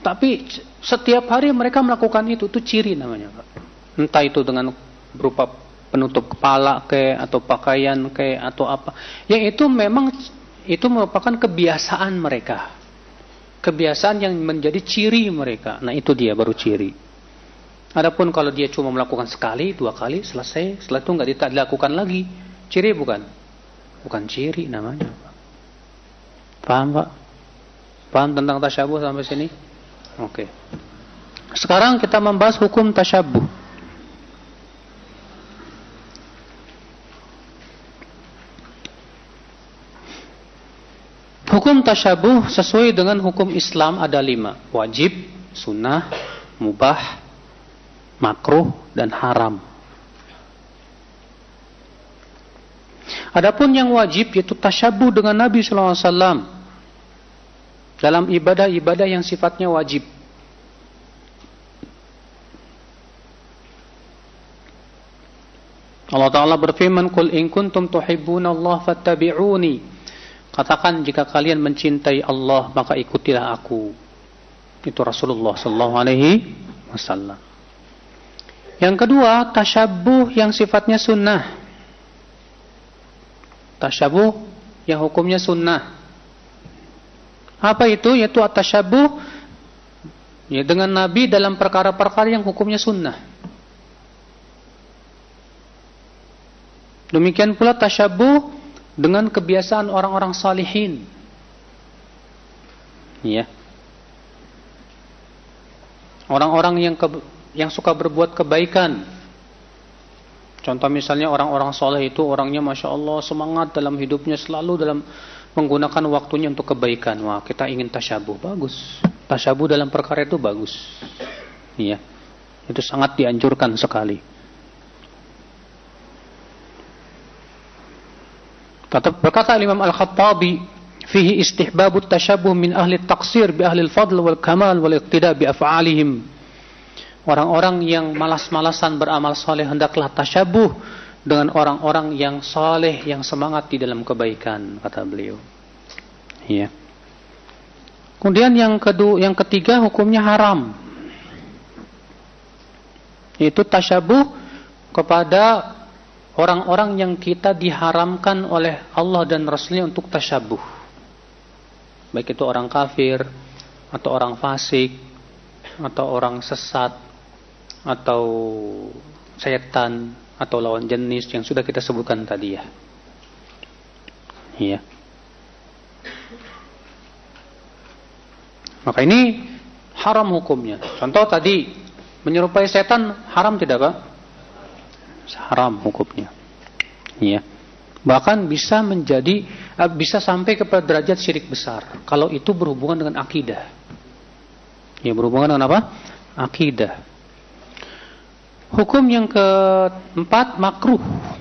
Tapi setiap hari mereka melakukan itu, itu ciri namanya, Pak. Entah itu dengan berupa penutup kepala ke atau pakaian ke atau apa. Yang itu memang itu merupakan kebiasaan mereka. Kebiasaan yang menjadi ciri mereka. Nah, itu dia baru ciri. Adapun kalau dia cuma melakukan sekali, dua kali, selesai, setelah itu nggak dilakukan lagi, ciri bukan? Bukan ciri namanya, Pak. Paham, Pak? Paham tentang tasyabuh sampai sini? Oke. Sekarang kita membahas hukum tasyabuh. Hukum tasyabuh sesuai dengan hukum Islam ada lima. Wajib, sunnah, mubah, makruh, dan haram. Adapun yang wajib yaitu tasyabuh dengan Nabi shallallahu alaihi wasallam dalam ibadah-ibadah yang sifatnya wajib. Allah Ta'ala berfirman, Qul in kuntum tuhibbuna Allah fattabi'uni. Katakan jika kalian mencintai Allah maka ikutilah aku. Itu Rasulullah sallallahu alaihi wasallam. Yang kedua, tasyabuh yang sifatnya sunnah. Tasyabuh yang hukumnya sunnah. Apa itu? Yaitu at-tasyabuh ya, dengan Nabi dalam perkara-perkara yang hukumnya sunnah. Demikian pula tasyabuh dengan kebiasaan orang-orang salihin. Ya. Orang-orang yang ke, yang suka berbuat kebaikan. Contoh misalnya orang-orang saleh itu orangnya Masya Allah semangat dalam hidupnya, selalu dalam menggunakan waktunya untuk kebaikan. Wah, kita ingin tasyabuh, bagus. Tasyabuh dalam perkara itu bagus. Ya. Itu sangat dianjurkan sekali. Berkata Imam Al-Khattabi, fihi istihbabut tasyabuh min ahli taksir bi ahli al-fadl wal kamal wal iqtida bi af'alihim. Orang-orang yang malas-malasan beramal saleh hendaklah tasyabuh dengan orang-orang yang saleh, yang semangat di dalam kebaikan, kata beliau. Iya. Kemudian yang kedua, yang ketiga hukumnya haram. Yaitu tasyabuh kepada orang-orang yang kita diharamkan oleh Allah dan Rasulnya untuk tasyabuh. Baik itu orang kafir, atau orang fasik, atau orang sesat, atau setan, atau lawan jenis yang sudah kita sebutkan tadi ya. Iya. Maka ini haram hukumnya. Contoh tadi, menyerupai setan haram tidak, Pak? Haram hukumnya. Ya. Bahkan bisa menjadi bisa sampai kepada derajat syirik besar kalau itu berhubungan dengan akidah. Ya, berhubungan dengan apa? Akidah. Hukum yang keempat makruh.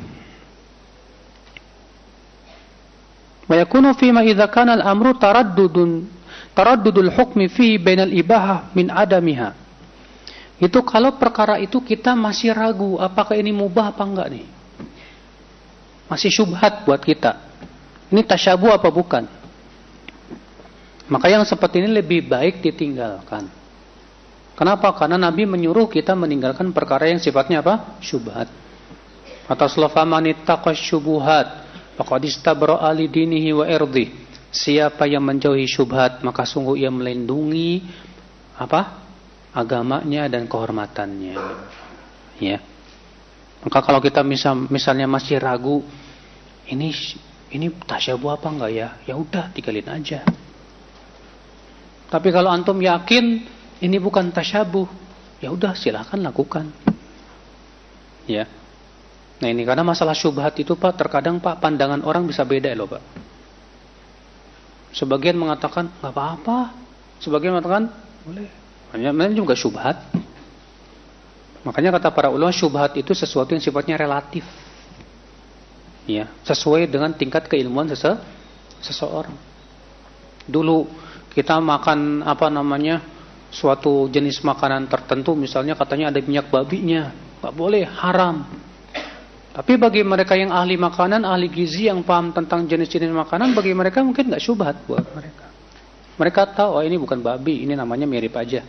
Wa yakunu fi ma idza kana al-amru taraddudun taraddudul hukmi fihi bainal ibahah min adamiha. Itu kalau perkara itu kita masih ragu apakah ini mubah apa enggak nih. Masih syubhat buat kita. Ini tasyabuh apa bukan? Maka yang seperti ini lebih baik ditinggalkan. Kenapa? Karena Nabi menyuruh kita meninggalkan perkara yang sifatnya apa? Syubhat. Atas lafamanit taqas syubuhat faqad istabra'a li dinihi wa irdi. Siapa yang menjauhi syubhat maka sungguh ia melindungi apa? Agamanya dan kehormatannya. Ya. Maka kalau kita misal, misalnya masih ragu, ini ini tasyabuh apa enggak ya? Ya udah tinggalin aja. Tapi kalau antum yakin ini bukan tasyabuh, ya udah silakan lakukan. Ya. Nah ini karena masalah syubhat itu Pak, terkadang Pak pandangan orang bisa beda loh Pak. Sebagian mengatakan nggak apa-apa, sebagian mengatakan boleh. Makanya juga syubhat. Makanya kata para ulama syubhat itu sesuatu yang sifatnya relatif. Ya, sesuai dengan tingkat keilmuan sese seseorang. Dulu kita makan apa namanya suatu jenis makanan tertentu, misalnya katanya ada minyak babinya, nggak boleh, haram. Tapi bagi mereka yang ahli makanan, ahli gizi yang paham tentang jenis-jenis makanan, bagi mereka mungkin nggak syubhat buat mereka. Mereka tahu, oh ini bukan babi, ini namanya mirip aja.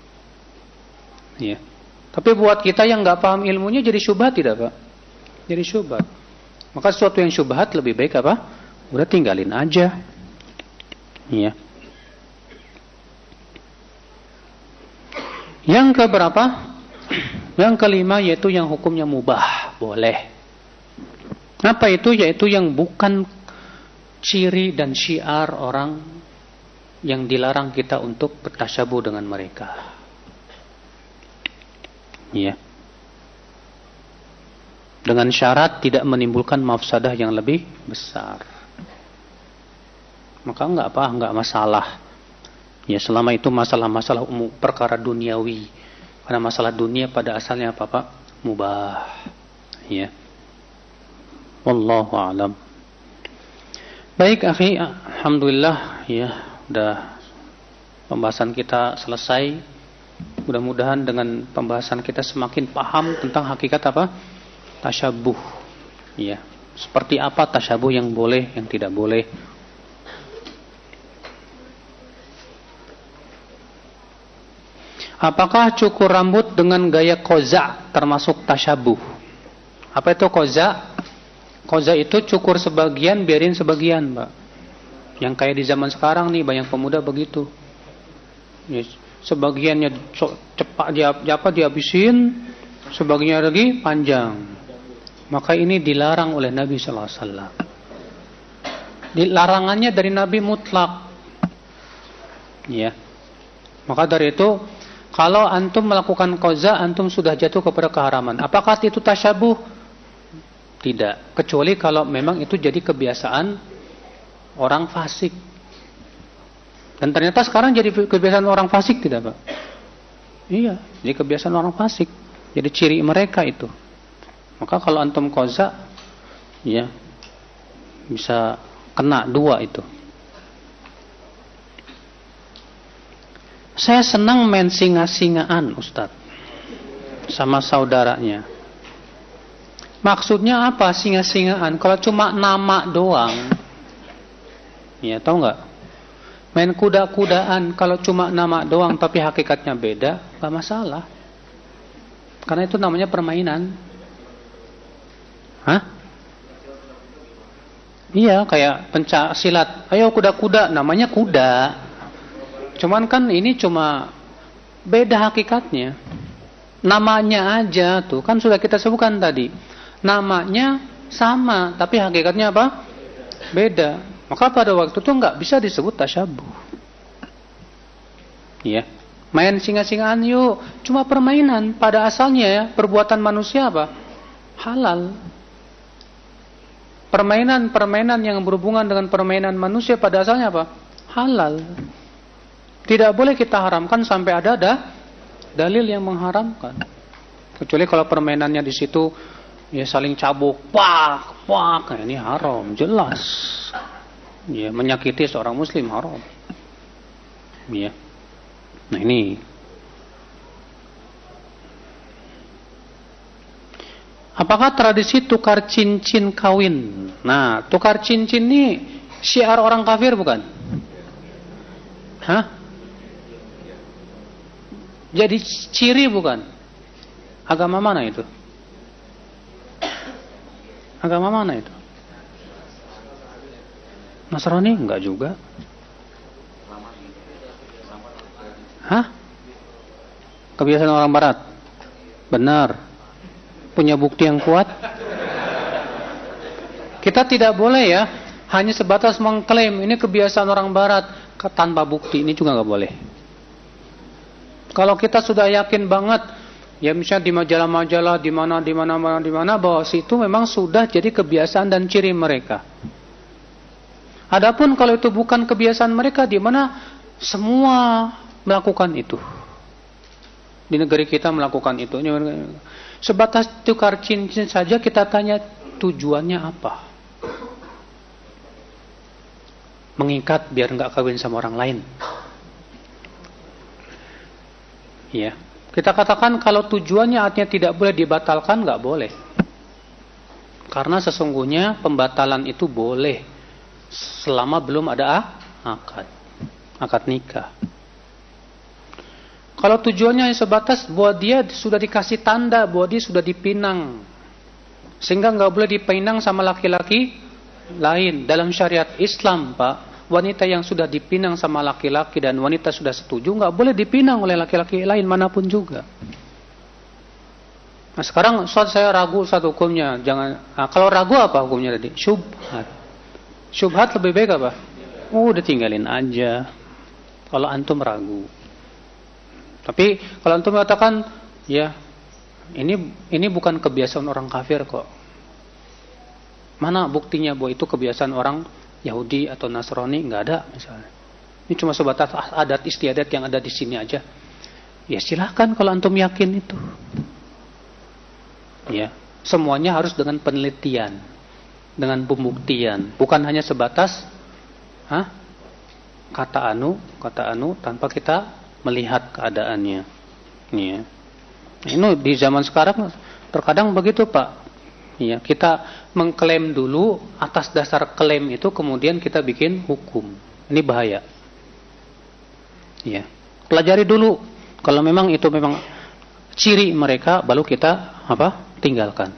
Ya. Tapi buat kita yang nggak paham ilmunya jadi syubhat tidak, Pak? Jadi syubhat. Maka sesuatu yang syubhat lebih baik apa? Udah tinggalin aja. Ya. Yang keberapa? Yang kelima yaitu yang hukumnya mubah, boleh. Apa itu? Yaitu yang bukan ciri dan syiar orang yang dilarang kita untuk bertasyabuh dengan mereka. Ya. Dengan syarat tidak menimbulkan mafsadah yang lebih besar. Maka enggak apa, enggak masalah. Ya, selama itu masalah-masalah umum, perkara duniawi. Karena masalah dunia pada asalnya apa, Pak? Mubah. Ya. Wallahu a'lam. Baik, akhi, alhamdulillah ya, udah pembahasan kita selesai. Mudah-mudahan dengan pembahasan kita semakin paham tentang hakikat apa? Tasyabuh. Ya. Seperti apa tasyabuh yang boleh, yang tidak boleh. Apakah cukur rambut dengan gaya koza termasuk tasyabuh? Apa itu koza? Koza itu cukur sebagian, biarin sebagian, Mbak. Yang kayak di zaman sekarang nih, banyak pemuda begitu. Yes. Sebagiannya cepat dia apa dihabisin, sebagiannya lagi panjang. Maka ini dilarang oleh Nabi sallallahu alaihi wasallam. Dilarangannya dari Nabi mutlak. Ya. Maka dari itu, kalau antum melakukan qaza, antum sudah jatuh kepada keharaman. Apakah itu tasyabuh? Tidak, kecuali kalau memang itu jadi kebiasaan orang fasik. Dan ternyata sekarang jadi kebiasaan orang fasik, tidak, Pak? Iya, jadi kebiasaan orang fasik. Jadi ciri mereka itu. Maka kalau antum qaza, ya, bisa kena dua itu. Saya senang main singa-singaan, Ustadz, sama saudaranya. Maksudnya apa singa-singaan? Kalau cuma nama doang, ya tahu nggak? Main kuda-kudaan kalau cuma nama doang tapi hakikatnya beda, nggak masalah. Karena itu namanya permainan. Hah? Iya, kayak pencak silat. Ayo kuda-kuda, namanya kuda. Cuman kan ini cuma beda hakikatnya. Namanya aja tuh, kan sudah kita sebutkan tadi. Namanya sama, tapi hakikatnya apa? Beda. Maka pada waktu itu nggak bisa disebut tasyabuh. Ya, main singa-singaan yuk, cuma permainan. Pada asalnya ya, perbuatan manusia apa? Halal. Permainan-permainan yang berhubungan dengan permainan manusia pada asalnya apa? Halal. Tidak boleh kita haramkan sampai ada ada dalil yang mengharamkan. Kecuali kalau permainannya di situ ya saling cabuk, pak, pak, nah, ini haram, jelas. Ya, menyakiti seorang muslim haram. Ya. Nah, ini. Apakah tradisi tukar cincin kawin? Nah, tukar cincin ini syiar orang kafir bukan? Hah? Jadi ciri bukan? Agama mana itu? Agama mana itu? Nasrani? Enggak juga. Hah? Kebiasaan orang barat? Benar. Punya bukti yang kuat? Kita tidak boleh ya hanya sebatas mengklaim ini kebiasaan orang barat tanpa bukti. Ini juga enggak boleh. Kalau kita sudah yakin banget, ya misalnya di majalah-majalah di mana di mana mana di mana bahwa situ memang sudah jadi kebiasaan dan ciri mereka. Adapun kalau itu bukan kebiasaan mereka, di mana semua melakukan itu. Di negeri kita melakukan itu. Sebatas tukar cincin saja kita tanya tujuannya apa? Mengikat biar nggak kawin sama orang lain. Ya, kita katakan kalau tujuannya artinya tidak boleh dibatalkan, nggak boleh. Karena sesungguhnya pembatalan itu boleh selama belum ada akad. akad nikah. Kalau tujuannya sebatas bahwa dia sudah dikasih tanda bahwa dia sudah dipinang, sehingga nggak boleh dipinang sama laki-laki lain. Dalam syariat Islam, Pak, wanita yang sudah dipinang sama laki-laki dan wanita sudah setuju nggak boleh dipinang oleh laki-laki lain manapun juga. Nah sekarang Ustaz saya ragu Ustaz hukumnya. Jangan. Nah, kalau ragu apa hukumnya tadi? Syubhat. Syubhat lebih baik apa? Oh, udah tinggalin aja. Kalau antum ragu. Tapi kalau antum mengatakan, ya ini ini bukan kebiasaan orang kafir kok. Mana buktinya bahwa itu kebiasaan orang Yahudi atau Nasrani? Nggak ada misalnya. Ini cuma sebatas adat istiadat yang ada di sini aja. Ya silahkan kalau antum yakin itu. Ya, semuanya harus dengan penelitian, dengan pembuktian, bukan hanya sebatas, hah, kata anu, kata anu tanpa kita melihat keadaannya. Ya. Ini di zaman sekarang terkadang begitu Pak. Ya, kita mengklaim dulu, atas dasar klaim itu kemudian kita bikin hukum. Ini bahaya. Ya, pelajari dulu. Kalau memang itu memang ciri mereka, baru kita apa? Tinggalkan.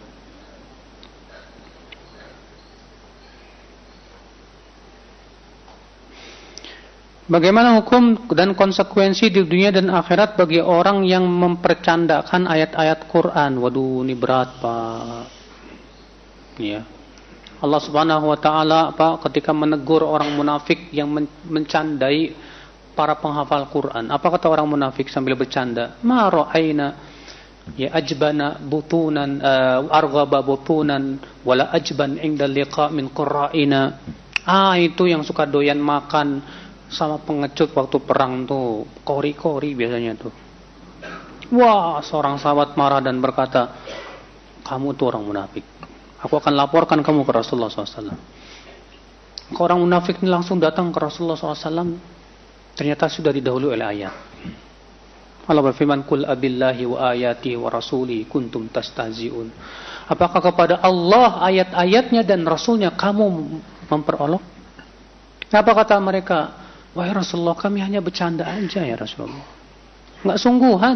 Bagaimana hukum dan konsekuensi di dunia dan akhirat bagi orang yang mempercandakan ayat-ayat Quran? Waduh, ini berat Pak. Ya. Allah Subhanahu wa taala Pak ketika menegur orang munafik yang mencandai para penghafal Quran. Apa kata orang munafik sambil bercanda? Ma ra'aina ya ajbana butunan uh, arghaba butunan wala ajban inda liqa min qurra'ina. Ah, itu yang suka doyan makan sama pengecut waktu perang tuh, kori-kori biasanya tuh. Wah, seorang sahabat marah dan berkata, kamu tuh orang munafik. Aku akan laporkan kamu ke Rasulullah shallallahu alaihi wasallam. Orang munafik ini langsung datang ke Rasulullah shallallahu alaihi wasallam. Ternyata sudah didahului oleh ayat. Allah berfirman, Qul abillahi wa ayati wa rasuli kuntum tastahzi'un. Apakah kepada Allah, ayat-ayatnya dan Rasulnya kamu memperolok? Apa kata mereka? Wahai Rasulullah, kami hanya bercanda aja ya Rasulullah. Enggak sungguhan.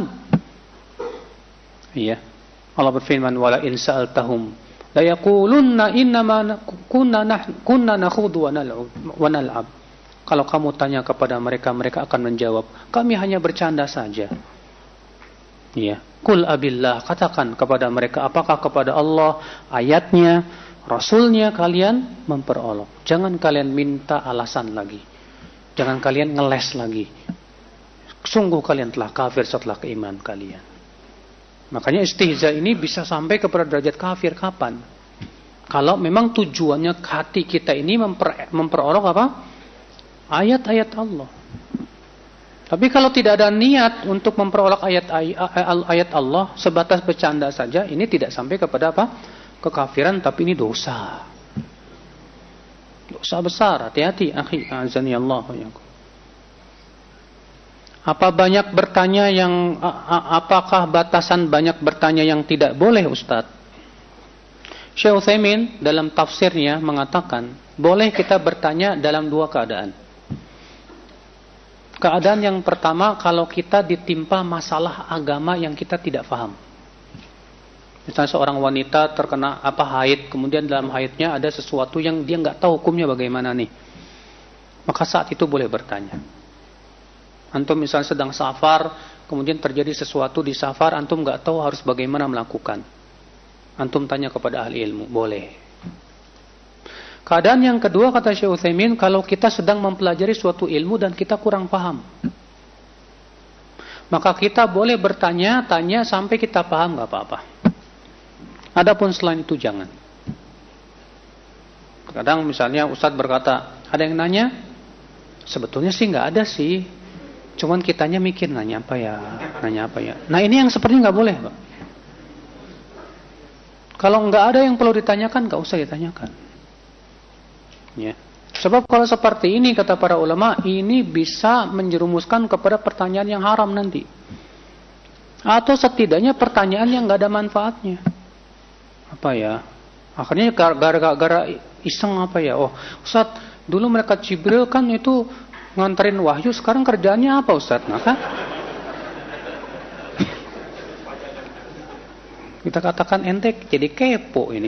Iya. Allah berfirman, wala in sa'altahum la yaqulunna innama kunna kunna nakhudhu wa nal'ab. Kalau kamu tanya kepada mereka, mereka akan menjawab, kami hanya bercanda saja. Iya. Qul abillah, katakan kepada mereka, apakah kepada Allah, ayatnya, Rasulnya kalian memperolok. Jangan kalian minta alasan lagi. Jangan kalian ngeles lagi. Sungguh kalian telah kafir setelah keimanan kalian. Makanya istihza ini bisa sampai kepada derajat kafir kapan? Kalau memang tujuannya hati kita ini memper, memperolok apa? Ayat-ayat Allah. Tapi kalau tidak ada niat untuk memperolok ayat ayat Allah, sebatas bercanda saja, ini tidak sampai kepada apa? Kekafiran, tapi ini dosa. Dosa besar. Hati-hati, akhi, azani Allah. Apa banyak bertanya yang apakah batasan banyak bertanya yang tidak boleh, Ustaz? Syekh Utsaimin dalam tafsirnya mengatakan, boleh kita bertanya dalam dua keadaan. Keadaan yang pertama, kalau kita ditimpa masalah agama yang kita tidak paham. Misalnya seorang wanita terkena apa haid, kemudian dalam haidnya ada sesuatu yang dia nggak tahu hukumnya bagaimana nih. Maka saat itu boleh bertanya. Antum misalnya sedang safar, kemudian terjadi sesuatu di safar, antum nggak tahu harus bagaimana melakukan. Antum tanya kepada ahli ilmu, boleh. Keadaan yang kedua, kata Syekh Utsaimin, kalau kita sedang mempelajari suatu ilmu dan kita kurang paham, maka kita boleh bertanya, tanya sampai kita paham, nggak apa-apa. Adapun selain itu jangan. Kadang misalnya Ustadz berkata, ada yang nanya, sebetulnya sih nggak ada sih, cuman kitanya mikir nanya apa ya, nanya apa ya. Nah ini yang sepertinya nggak boleh, Pak. Kalau nggak ada yang perlu ditanyakan, nggak usah ditanyakan. Ya. Sebab kalau seperti ini kata para ulama, ini bisa menjerumuskan kepada pertanyaan yang haram nanti. Atau setidaknya pertanyaan yang nggak ada manfaatnya. Apa ya? Akhirnya gara-gara iseng apa ya? Oh, Ustaz, dulu mereka Jibril kan itu nganterin wahyu, sekarang kerjaannya apa Ustaz? Maka kita katakan ente jadi kepo ini.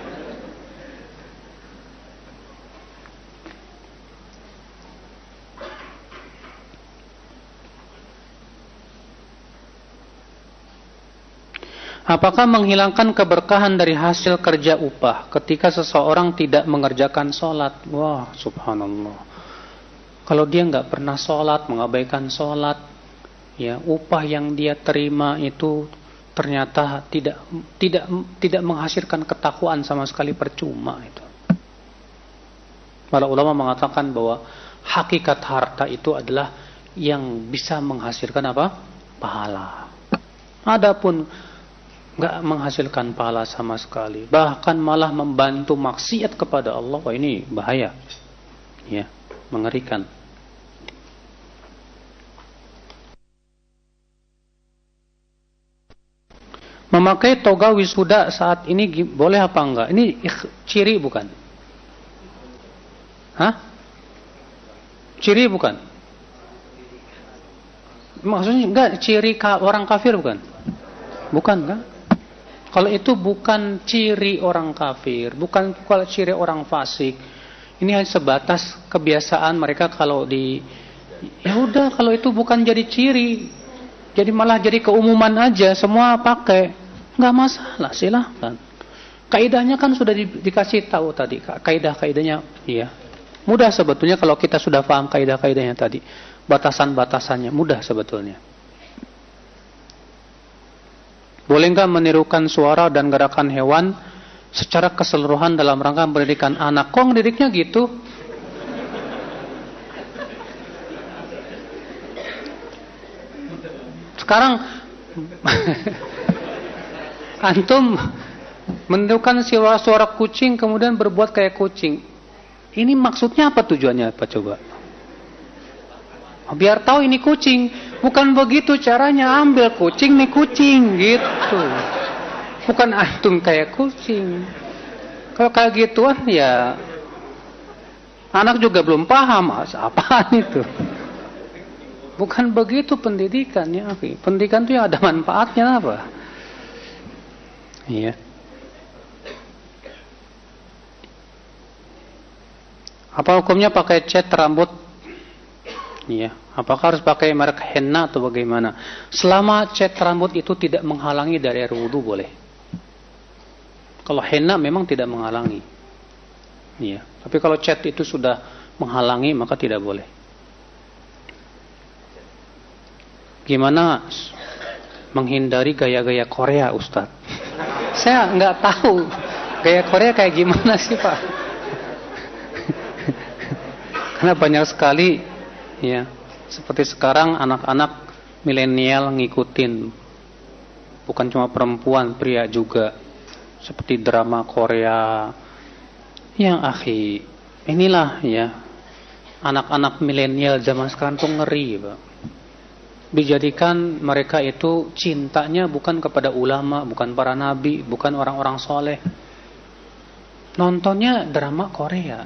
Apakah menghilangkan keberkahan dari hasil kerja upah ketika seseorang tidak mengerjakan sholat? Wah, subhanallah. Kalau dia nggak pernah sholat, mengabaikan sholat, ya upah yang dia terima itu ternyata tidak tidak tidak menghasilkan ketakwaan sama sekali, percuma itu. Para ulama mengatakan bahwa hakikat harta itu adalah yang bisa menghasilkan apa? Pahala. Adapun nggak menghasilkan pahala sama sekali, bahkan malah membantu maksiat kepada Allah, wah ini bahaya, ya, mengerikan. Memakai toga wisuda saat ini boleh apa enggak? Ini ciri bukan? Hah? Ciri bukan? Maksudnya enggak ciri orang kafir bukan? Bukan kan? Kalau itu bukan ciri orang kafir, bukan kalau ciri orang fasik. Ini hanya sebatas kebiasaan mereka kalau di, ya udah kalau itu bukan jadi ciri, jadi malah jadi keumuman aja, semua pakai, nggak masalah, silahkan. Kaidahnya kan sudah di, dikasih tahu tadi, kaidah-kaidahnya, iya. Mudah sebetulnya kalau kita sudah paham kaidah-kaidahnya tadi, batasan-batasannya mudah sebetulnya. Boleh nggak menirukan suara dan gerakan hewan secara keseluruhan dalam rangka pendidikan anak? Kok ngedidiknya gitu? Sekarang antum menirukan suara-suara kucing kemudian berbuat kayak kucing. Ini maksudnya apa, tujuannya apa coba? Biar tahu ini kucing. Bukan begitu caranya, ambil kucing nih kucing gitu. Bukan antum kayak kucing. Kalau kayak gituan ya anak juga belum paham apaan itu. Bukan begitu pendidikannya, pendidikan itu yang ada manfaatnya apa? Iya. Apa hukumnya pakai cat rambut? Iya. Apakah harus pakai merek henna atau bagaimana? Selama cat rambut itu tidak menghalangi dari air wudu boleh. Kalau henna memang tidak menghalangi. Iya. Tapi kalau cat itu sudah menghalangi maka tidak boleh. Gimana menghindari gaya-gaya Korea, Ustadz? Saya nggak tahu gaya Korea kayak gimana sih, Pak? Karena banyak sekali, ya, seperti sekarang anak-anak milenial ngikutin, bukan cuma perempuan, pria juga, seperti drama Korea. Yang akhi, inilah ya, anak-anak milenial zaman sekarang tuh ngeri, Pak. Dijadikan mereka itu cintanya bukan kepada ulama, bukan para nabi, bukan orang-orang soleh. Nontonnya drama Korea.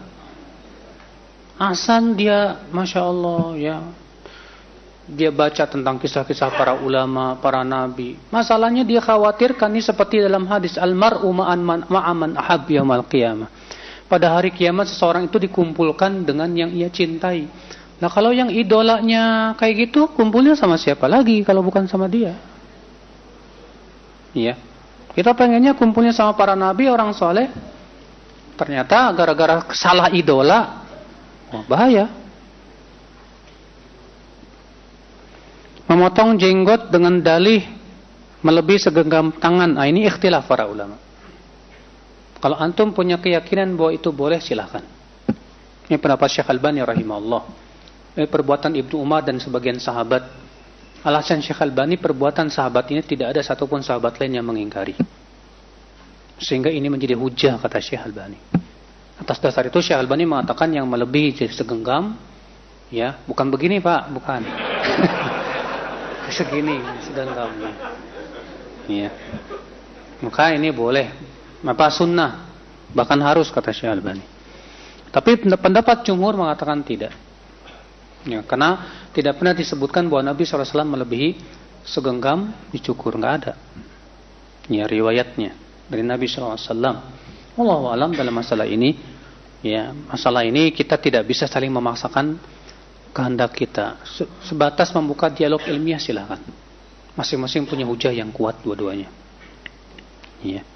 Asan dia, Masya Allah ya, dia baca tentang kisah-kisah para ulama, para nabi. Masalahnya dia khawatirkan ini seperti dalam hadis Al-mar'u ma'an ma'aman ahab yaumal qiyamah. Pada hari kiamat seseorang itu dikumpulkan dengan yang ia cintai. Nah kalau yang idolanya kayak gitu, kumpulnya sama siapa lagi kalau bukan sama dia? Iya. Kita pengennya kumpulnya sama para nabi, orang soleh. Ternyata gara-gara salah idola, wah bahaya. Memotong jenggot dengan dalih melebihi segenggam tangan. Nah, ini ikhtilaf para ulama. Kalau antum punya keyakinan bahwa itu boleh, silakan. Ini pendapat Syekh Albani rahimahullah. Eh, perbuatan Ibnu Umar dan sebagian sahabat. Alasan Syekh Albani, perbuatan sahabat ini tidak ada satupun sahabat lain yang mengingkari. Sehingga ini menjadi hujah, kata Syekh Albani. Atas dasar itu Syekh Albani mengatakan yang melebihi jadi segenggam, ya, bukan begini Pak, bukan. Segini segenggamnya. Ya. Maka ini boleh. Apa sunnah? Bahkan harus, kata Syekh Albani. Tapi pendapat jumhur mengatakan tidak. Ya, karena tidak pernah disebutkan bahwa Nabi shallallahu alaihi wasallam melebihi segenggam dicukur, nggak ada. Ya, riwayatnya dari Nabi shallallahu alaihi wasallam. Wallahu alam dalam masalah ini. Ya, masalah ini kita tidak bisa saling memaksakan kehendak kita. Sebatas membuka dialog ilmiah silakan. Masing-masing punya hujah yang kuat dua-duanya. Ya.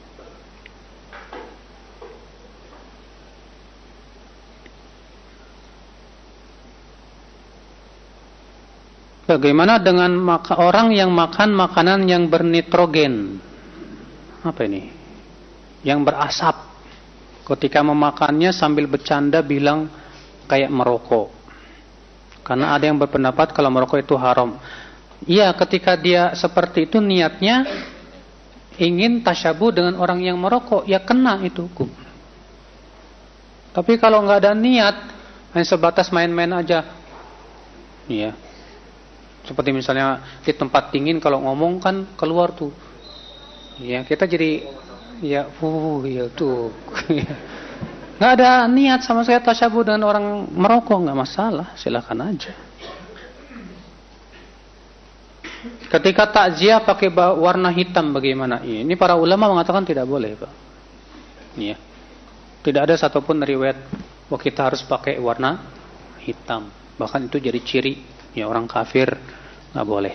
Bagaimana dengan maka, orang yang makan makanan yang bernitrogen? Apa ini? Yang berasap. Ketika memakannya sambil bercanda bilang kayak merokok. Karena ada yang berpendapat kalau merokok itu haram. Iya, ketika dia seperti itu niatnya ingin tasyabuh dengan orang yang merokok, ya kena itu hukum. Tapi kalau nggak ada niat, hanya sebatas main-main aja. Iya. Seperti misalnya di tempat dingin kalau ngomong kan keluar tuh. Ya, kita jadi ya uh ya tuh. Nggak ada niat sama saya tasyabuh dengan orang merokok, nggak masalah, silakan aja. Ketika takziah pakai warna hitam bagaimana? Ini para ulama mengatakan tidak boleh, Pak. Iya. Tidak ada satupun riwayat bahwa kita harus pakai warna hitam. Bahkan itu jadi ciri ya orang kafir, nggak boleh.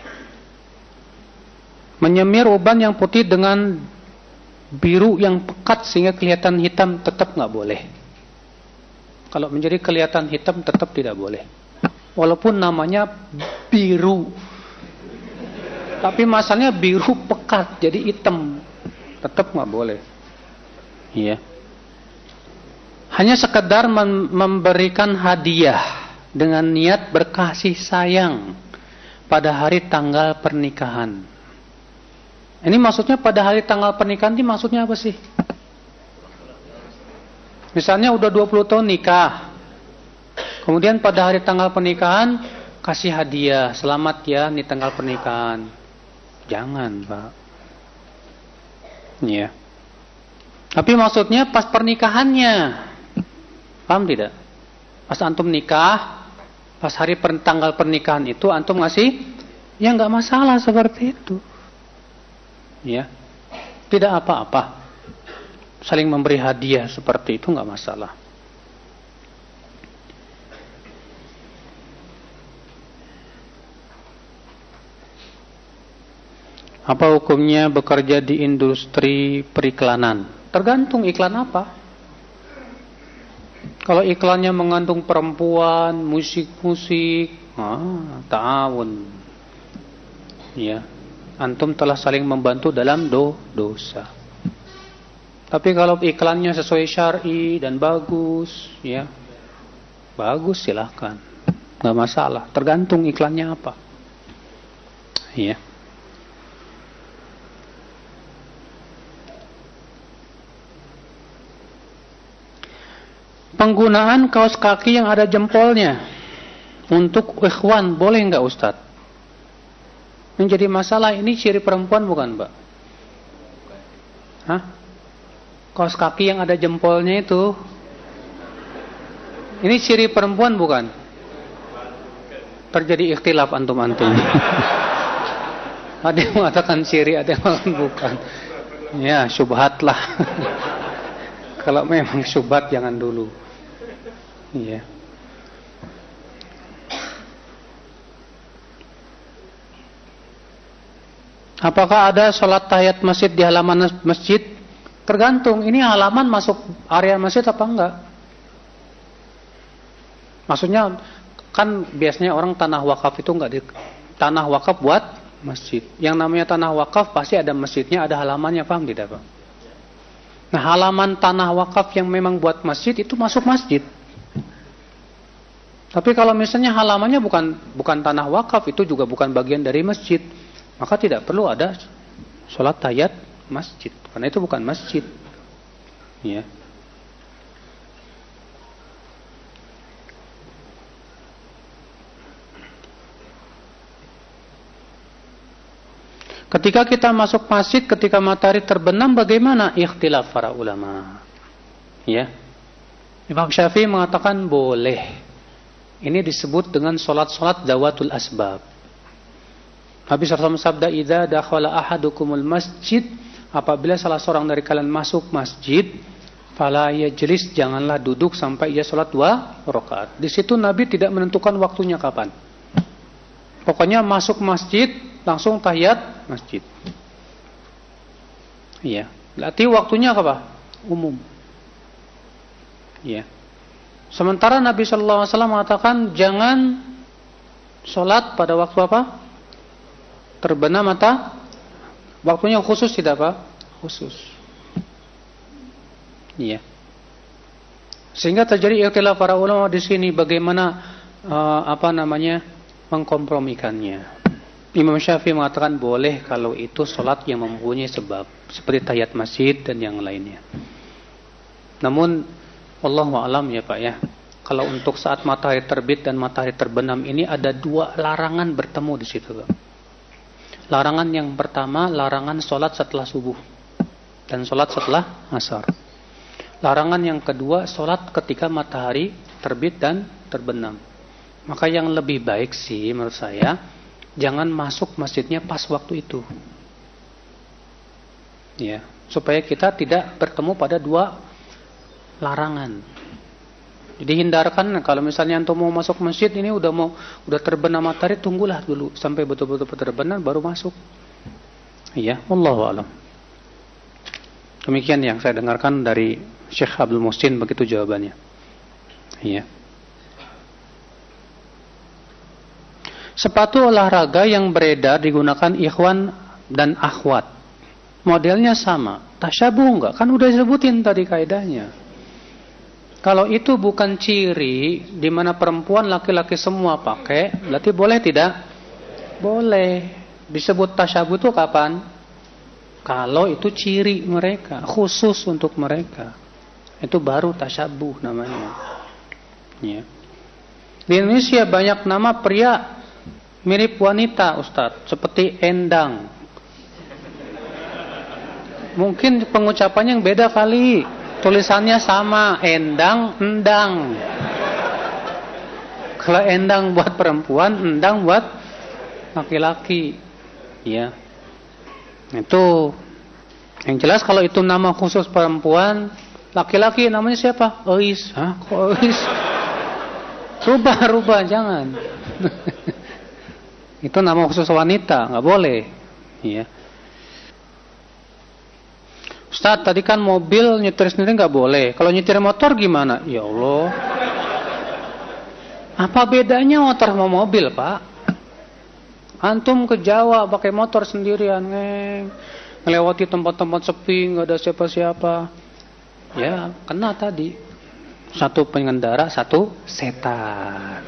Menyemir uban yang putih dengan biru yang pekat sehingga kelihatan hitam tetap nggak boleh. Kalau menjadi kelihatan hitam tetap tidak boleh. Walaupun namanya biru, tapi masalahnya biru pekat jadi hitam, tetap nggak boleh. Iya. Hanya sekedar mem- memberikan hadiah dengan niat berkasih sayang pada hari tanggal pernikahan. Ini maksudnya pada hari tanggal pernikahan ini maksudnya apa sih? Misalnya udah dua puluh tahun nikah. Kemudian pada hari tanggal pernikahan kasih hadiah, selamat ya nih tanggal pernikahan. Jangan, Pak. Iya. Tapi maksudnya pas pernikahannya. Paham tidak? Pas antum nikah, pas hari per, tanggal pernikahan itu antum ngasih, ya nggak masalah seperti itu. Ya, tidak apa-apa. Saling memberi hadiah seperti itu nggak masalah. Apa hukumnya bekerja di industri periklanan? Tergantung iklan apa. Kalau iklannya mengandung perempuan, musik-musik, ah, ta'awun. Ya, antum telah saling membantu dalam do dosa. Tapi kalau iklannya sesuai syar'i dan bagus, ya, bagus silahkan, nggak masalah. Tergantung iklannya apa. Ya. Penggunaan kaos kaki yang ada jempolnya untuk ikhwan boleh nggak Ustadz? Menjadi masalah ini ciri perempuan bukan, Mbak? Hah? Kaos kaki yang ada jempolnya itu ini ciri perempuan bukan? Terjadi ikhtilaf antum-antum. Ada yang mengatakan ciri, ada yang mengatakan bukan. Ya, syubhat lah. Kalau memang syubhat jangan dulu. Iya. Apakah ada sholat tahiyat masjid di halaman masjid? Tergantung. Ini halaman masuk area masjid apa enggak? Maksudnya kan biasanya orang tanah wakaf itu enggak di tanah wakaf buat masjid. Yang namanya tanah wakaf pasti ada masjidnya, ada halamannya, paham tidak, Pak? Nah, halaman tanah wakaf yang memang buat masjid itu masuk masjid. Tapi kalau misalnya halamannya bukan bukan tanah wakaf, itu juga bukan bagian dari masjid, maka tidak perlu ada sholat tahiyat masjid, karena itu bukan masjid. Ya. Ketika kita masuk masjid, ketika matahari terbenam, bagaimana? Ikhtilaf para ulama. Ya. Imam Syafi'i mengatakan boleh. Ini disebut dengan solat-solat zawatul asbab. Nabi shallallahu alaihi wasallam sabda, "Idza dakhala ahadukumul masjid," apabila salah seorang dari kalian masuk masjid, fala yajlis, janganlah duduk sampai ia salat dua rakaat. Di situ Nabi tidak menentukan waktunya kapan. Pokoknya masuk masjid langsung tahiyat masjid. Iya, berarti waktunya apa? Umum. Iya. Sementara Nabi shallallahu alaihi wasallam mengatakan jangan salat pada waktu apa? Terbenam mata. Waktunya khusus tidak apa? Khusus. Iya. Sehingga terjadi ikhtilaf para ulama di sini bagaimana uh, apa namanya mengkompromikannya. Imam Syafi'i mengatakan boleh kalau itu salat yang mempunyai sebab, seperti tahiyat masjid dan yang lainnya. Namun wallahu a'lam ya Pak ya. Kalau untuk saat matahari terbit dan matahari terbenam ini ada dua larangan bertemu di situ, Pak. Larangan yang pertama, larangan sholat setelah subuh dan sholat setelah asar. Larangan yang kedua, sholat ketika matahari terbit dan terbenam. Maka yang lebih baik sih menurut saya, jangan masuk masjidnya pas waktu itu. Ya, supaya kita tidak bertemu pada dua larangan. Jadi hindarkan, kalau misalnya antum mau masuk masjid ini udah mau udah terbenam matahari, tunggulah dulu sampai betul-betul terbenam baru masuk. Iya, wallahu a'lam. Demikian yang saya dengarkan dari Syekh Abdul Muhsin, begitu jawabannya. Iya. Sepatu olahraga yang beredar digunakan ikhwan dan akhwat. Modelnya sama. Tasyabuh enggak? Kan udah disebutin tadi kaidahnya. Kalau itu bukan ciri di mana perempuan laki-laki semua pakai, berarti boleh tidak? Boleh. Disebut tasyabuh itu kapan? Kalau itu ciri mereka, khusus untuk mereka. Itu baru tasyabuh namanya. Ya. Di Indonesia banyak nama pria mirip wanita, Ustadz, seperti Endang. Mungkin pengucapannya yang beda kali. Tulisannya sama, Endang, Endang. Kalau Endang buat perempuan, Endang buat laki-laki. Ya. Itu yang jelas kalau itu nama khusus perempuan, laki-laki namanya siapa? Ois. Hah? Kok Ois? Rubah-rubah, jangan. Itu nama khusus wanita, nggak boleh. Ya. Ustaz, tadi kan mobil nyetir sendiri nggak boleh. Kalau nyetir motor gimana? Ya Allah. Apa bedanya motor sama mobil, Pak? Antum ke Jawa pakai motor sendirian, ngeng, ngelewati tempat-tempat sepi, nggak ada siapa-siapa. Ya, kena tadi. Satu pengendara, satu setan.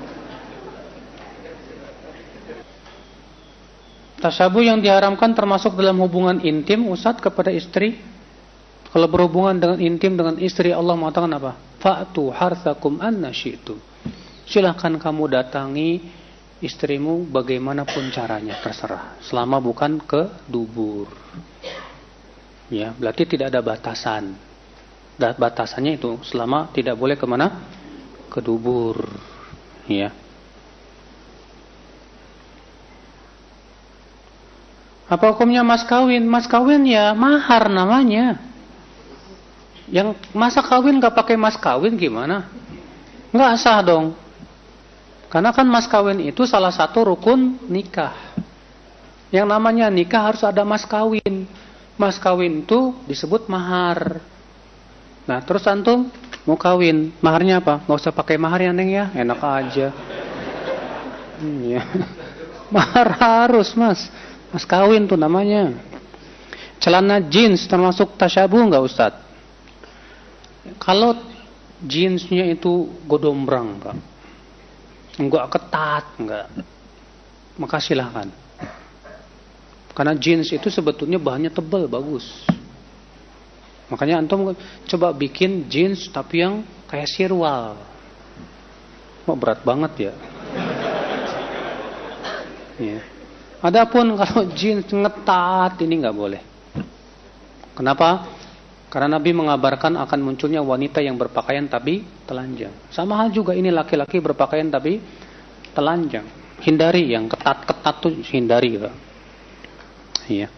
Tasyabuh yang diharamkan termasuk dalam hubungan intim, Ustaz, kepada istri. Kalau berhubungan dengan intim dengan istri, Allah mengatakan apa? Fa'tu harthakum anna syi'tum. Silahkan kamu datangi istrimu bagaimanapun caranya, terserah. Selama bukan ke dubur. Ya, berarti tidak ada batasan. Dan batasannya itu selama tidak boleh kemana? Ke dubur. Ya. Apa hukumnya mas kawin? Mas kawin ya mahar namanya. Yang masa kawin gak pakai mas kawin gimana? Gak sah dong. Karena kan mas kawin itu salah satu rukun nikah. Yang namanya nikah harus ada mas kawin. Mas kawin itu disebut mahar. Nah terus antum mau kawin, maharnya apa? Gak usah pakai mahar ya Neng ya, enak aja. Hmm, ya. Mahar harus mas. Mas kawin tuh namanya. Celana jeans termasuk tasyabuh enggak Ustaz? Kalau jeansnya itu godombrang, Pak. Enggak ketat, enggak. Maka silahkan. Karena jeans itu sebetulnya bahannya tebal, bagus. Makanya antum coba bikin jeans tapi yang kayak sirwal. Oh, berat banget ya. Ya. Adapun kalau jeans ngetat ini nggak boleh. Kenapa? Karena Nabi mengabarkan akan munculnya wanita yang berpakaian tapi telanjang. Sama hal juga ini laki-laki berpakaian tapi telanjang. Hindari yang ketat-ketat tuh hindari gitu. Iya.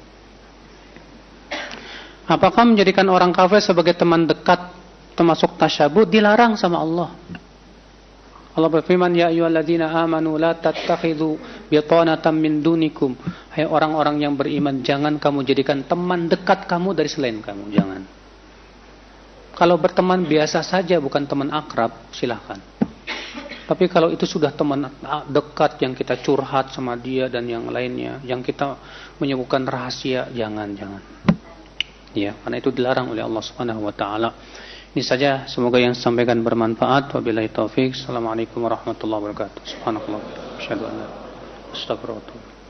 Apakah menjadikan orang kafir sebagai teman dekat termasuk tasyabuh? Dilarang sama Allah. Allah berfirman, ya ayyuhalladzina amanu la tattakhidhu bitanatan min dunikum. Hai orang-orang yang beriman, jangan kamu jadikan teman dekat kamu dari selain kamu, jangan. Kalau berteman biasa saja, bukan teman akrab, silahkan. Tapi kalau itu sudah teman dekat yang kita curhat sama dia dan yang lainnya, yang kita menyebutkan rahasia, jangan, jangan. Ya, karena itu dilarang oleh Allah Subhanahu wa taala. Ini saja, semoga yang sampaikan bermanfaat. Wabillahi taufik. Assalamualaikum warahmatullahi wabarakatuh. Subhanallah. Asyhadu an la ilaha illallah. Astagfirullah.